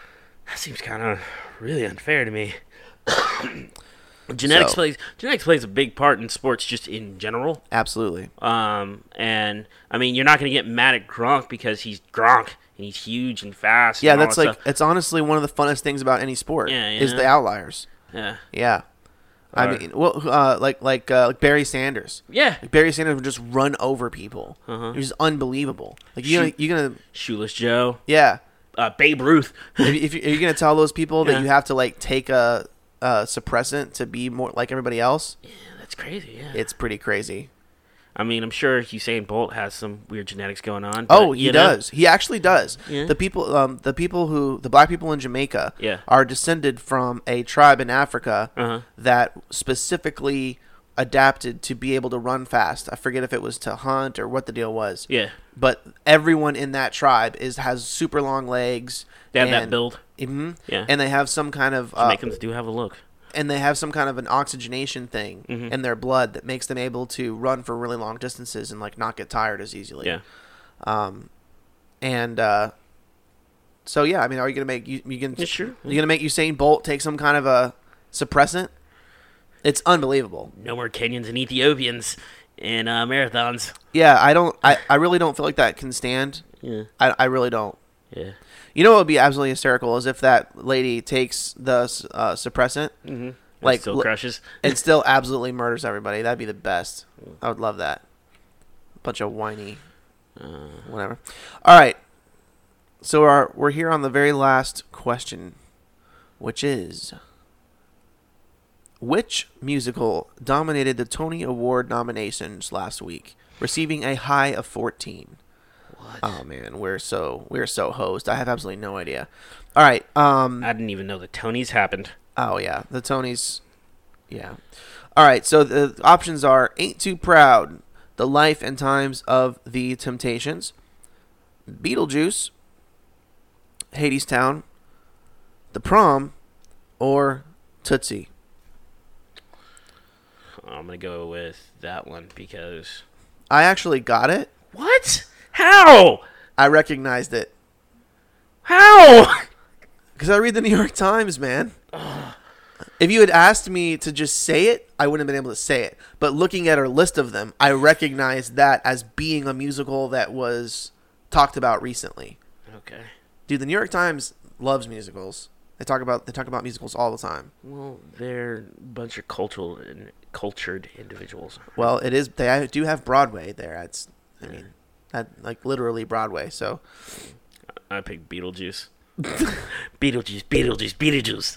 That seems kind of really unfair to me. Genetics So- plays genetics plays a big part in sports just in general. Absolutely. Um, and I mean, you're not going to get mad at Gronk because he's Gronk and he's huge and fast. Yeah, and all that's that like stuff. it's honestly one of the funnest things about any sport Yeah, is yeah. the outliers. yeah, Yeah. I Or- mean, well, uh, like like uh, like Barry Sanders. yeah. Like Barry Sanders would just run over people. Uh-huh. It was unbelievable. Like you, gonna, Shoot. you're gonna, Shoeless Joe, yeah. uh, Babe Ruth. if, if you, are you gonna tell those people that Yeah. you have to like take a, a suppressant to be more like everybody else? Yeah, that's crazy. Yeah. It's pretty crazy. I mean, I'm sure Usain Bolt has some weird genetics going on. Oh, but, he you know, does. He actually does. Yeah. The people, um, the people who, the black people in Jamaica, Yeah. are descended from a tribe in Africa Uh-huh. that specifically adapted to be able to run fast. I forget if it was to hunt or what the deal was. Yeah, But everyone in that tribe is has super long legs. they have that and- build. Mhm. Yeah. And they have some kind of uh, Jamaicans do have a look. and they have some kind of an oxygenation thing Mhm. in their blood that makes them able to run for really long distances and like not get tired as easily. Yeah. Um, and uh, so yeah, I mean, are you gonna make you you gonna Yeah, sure. you gonna make Usain Bolt take some kind of a suppressant? It's unbelievable. No more Kenyans and Ethiopians in uh, marathons. Yeah, I don't. I, I really don't feel like that can stand. Yeah. I I really don't. Yeah. You know what would be absolutely hysterical is if that lady takes the uh, suppressant Mm-hmm. Like, Like still l- crushes. and still absolutely murders everybody. That'd be the best. I would love that. Bunch of whiny, Uh, whatever. All right. So our, we're here on the very last question, which is, which musical dominated the Tony Award nominations last week, receiving a high of fourteen? what? Oh man, we're so we're so hosed. I have absolutely no idea. All right. Um. I didn't even know the Tonys happened. Oh yeah, the Tonys. Yeah. All right. So the options are "Ain't Too Proud," "The Life and Times of the Temptations," "Beetlejuice," "Hadestown," "The Prom," or "Tootsie." I'm gonna go with that one because I actually got it. what? How? I recognized it How? because I read the New York Times, man. If you had asked me to just say it, I wouldn't have been able to say it. But looking at our list of them, I recognized that as being a musical that was talked about recently. Okay. Dude, the New York Times loves musicals. They talk about they talk about musicals all the time. Well, they're a bunch of cultural and cultured individuals. Well, it is they do have Broadway there. It's I mean, that like literally Broadway. So I picked Beetlejuice. Beetlejuice, Beetlejuice, Beetlejuice.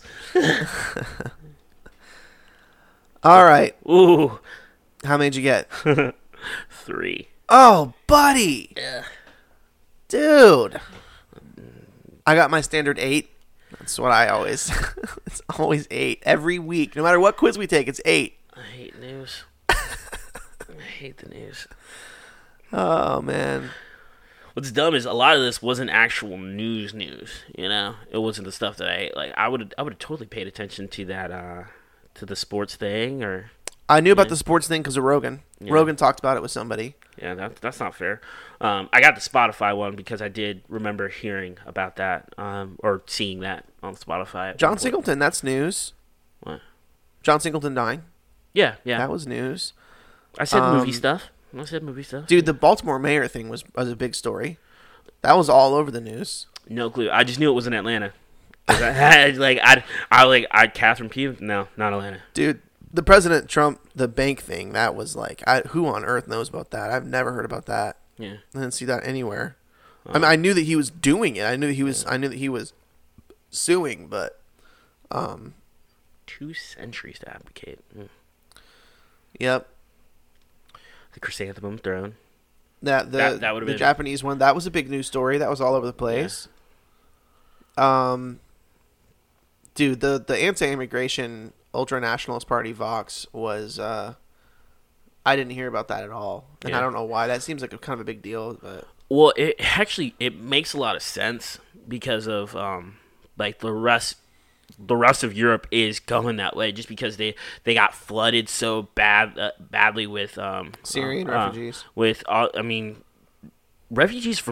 all right, Ooh, how many did you get? three. Oh, buddy, Yeah. dude, I got my standard eight. That's what I always. It's always eight every week, no matter what quiz we take. It's eight. I hate news. I hate the news. Oh man. What's dumb is a lot of this wasn't actual news news, you know? It wasn't the stuff that I like I would I would have totally paid attention to that uh to the sports thing or I knew about Yeah. the sports thing because of Rogan. Yeah. Rogan talked about it with somebody. yeah, that, that's not fair. Um, I got the Spotify one because I did remember hearing about that um, or seeing that on Spotify. at John one point. Singleton, that's news. What? John Singleton dying. Yeah, yeah. That was news. I said movie um, stuff. I said movie stuff. Dude, the Baltimore mayor thing was, was a big story. That was all over the news. No clue. I just knew it was in Atlanta. 'Cause I had, like I I like I Catherine Pugh. No, not Atlanta. Dude, the President Trump, the bank thing, that was like, I, who on earth knows about that? I've never heard about that. Yeah. I didn't see that anywhere. I mean, I knew that he was doing it. I knew that he was. I knew that he was suing, but um, Two centuries to advocate. Mm. yep. The chrysanthemum throne. That the That- that would've the been- Japanese one, that was a big news story. That was all over the place. Um, dude, the the anti-immigration ultra-nationalist party Vox was. Uh, I didn't hear about that at all, and Yeah. I don't know why. That seems like a kind of a big deal, but Well, it actually it makes a lot of sense because of um like the rest the rest of Europe is going that way just because they they got flooded so bad uh, badly with um Syrian uh, uh, refugees. with all I mean refugees from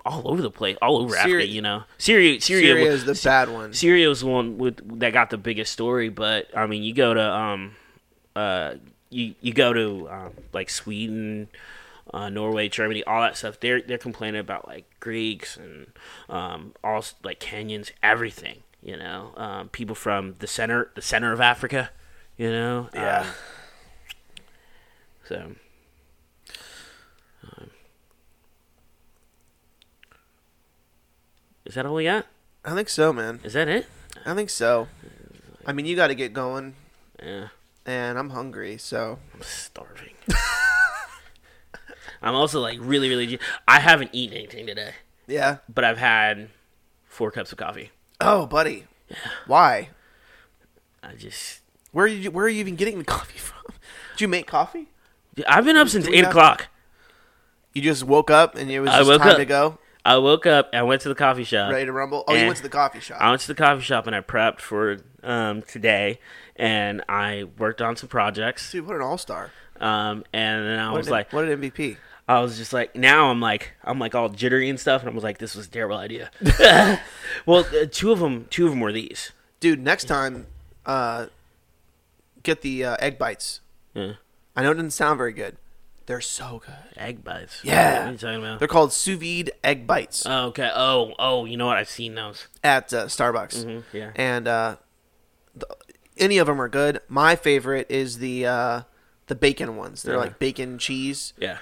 all over the place, all over Syria- Africa. You know, Syria, Syria, Syria is the bad one. Syria was the one with that got the biggest story. But I mean, you go to um, uh, you you go to um, like Sweden, uh, Norway, Germany, all that stuff. They're they're complaining about like Greeks and um, all like Kenyans, everything. You know, um, people from the center, the center of Africa. You know, Yeah. Um, so. Um, is that all we got? I think so, man. Is that it? I think so. I mean, you got to get going, Yeah. and I'm hungry, so. I'm starving. I'm also like really, really. I haven't eaten anything today, Yeah. but I've had four cups of coffee. Oh, buddy. Why? I just. Where are you? Where are you even getting the coffee from? Did you make coffee? I've been up since Do we eight have- o'clock. You just woke up and it was I just woke time up. to go, I woke up. I went to the coffee shop. ready to rumble. Oh, you Eh. went to the coffee shop. I went to the coffee shop and I prepped for um, today, and I worked on some projects. Dude, what an all star! Um, and then I What was an, like, what an M V P. I was just like, now I'm like, I'm like all jittery and stuff, and I was like, this was a terrible idea. Well, uh, two of them, two of them were these. Dude, next time, uh, get the uh, egg bites. Yeah. I know it doesn't sound very good. They're so good. Egg bites. Yeah. What are you talking about? They're called sous vide egg bites Oh, okay. Oh, oh, you know what? I've seen those. at uh, Starbucks. Mhm, yeah. And uh, the, any of them are good. My favorite is the uh, the bacon ones. They're Yeah. like bacon cheese, Yeah.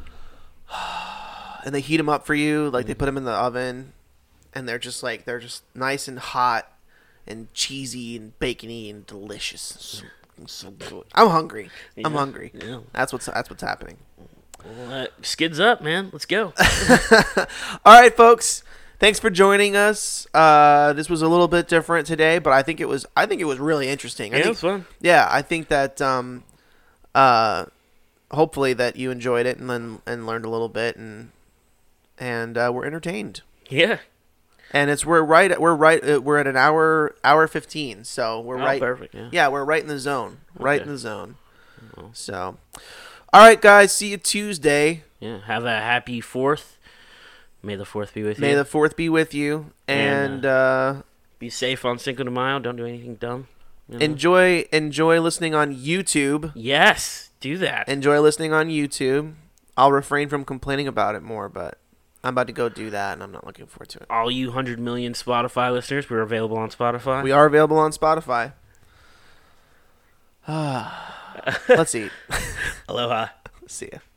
and they heat them up for you. Like they put them in the oven, and they're just like they're just nice and hot and cheesy and bacony and delicious. So, so good. I'm hungry. I'm Yeah. hungry. Yeah. That's what's that's what's happening. Well, uh, skids up, man. Let's go. All right, folks. Thanks for joining us. Uh, this was a little bit different today, but I think it was. I think it was really interesting. I Yeah, it think, was fun. Yeah, I think that. Um, uh, hopefully that you enjoyed it and then and learned a little bit and and uh, were entertained. Yeah. And it's we're right. We're right. Uh, we're at an hour hour fifteen. So we're Oh, right. perfect. Yeah. Yeah, we're right in the zone. Right Okay. in the zone. Oh. So, all right, guys. See you Tuesday. Yeah. Have a happy Fourth. May the Fourth be with May you. the fourth be with you, and. And, uh, Be safe on Cinco de Mayo. Don't do anything dumb. you know? Enjoy enjoy listening on YouTube. Yes. Do that. Enjoy listening on YouTube. I'll refrain from complaining about it more, but I'm about to go do that, and I'm not looking forward to it. All you hundred million Spotify listeners, we're available on Spotify. We are available on Spotify. Let's eat. Aloha. See ya.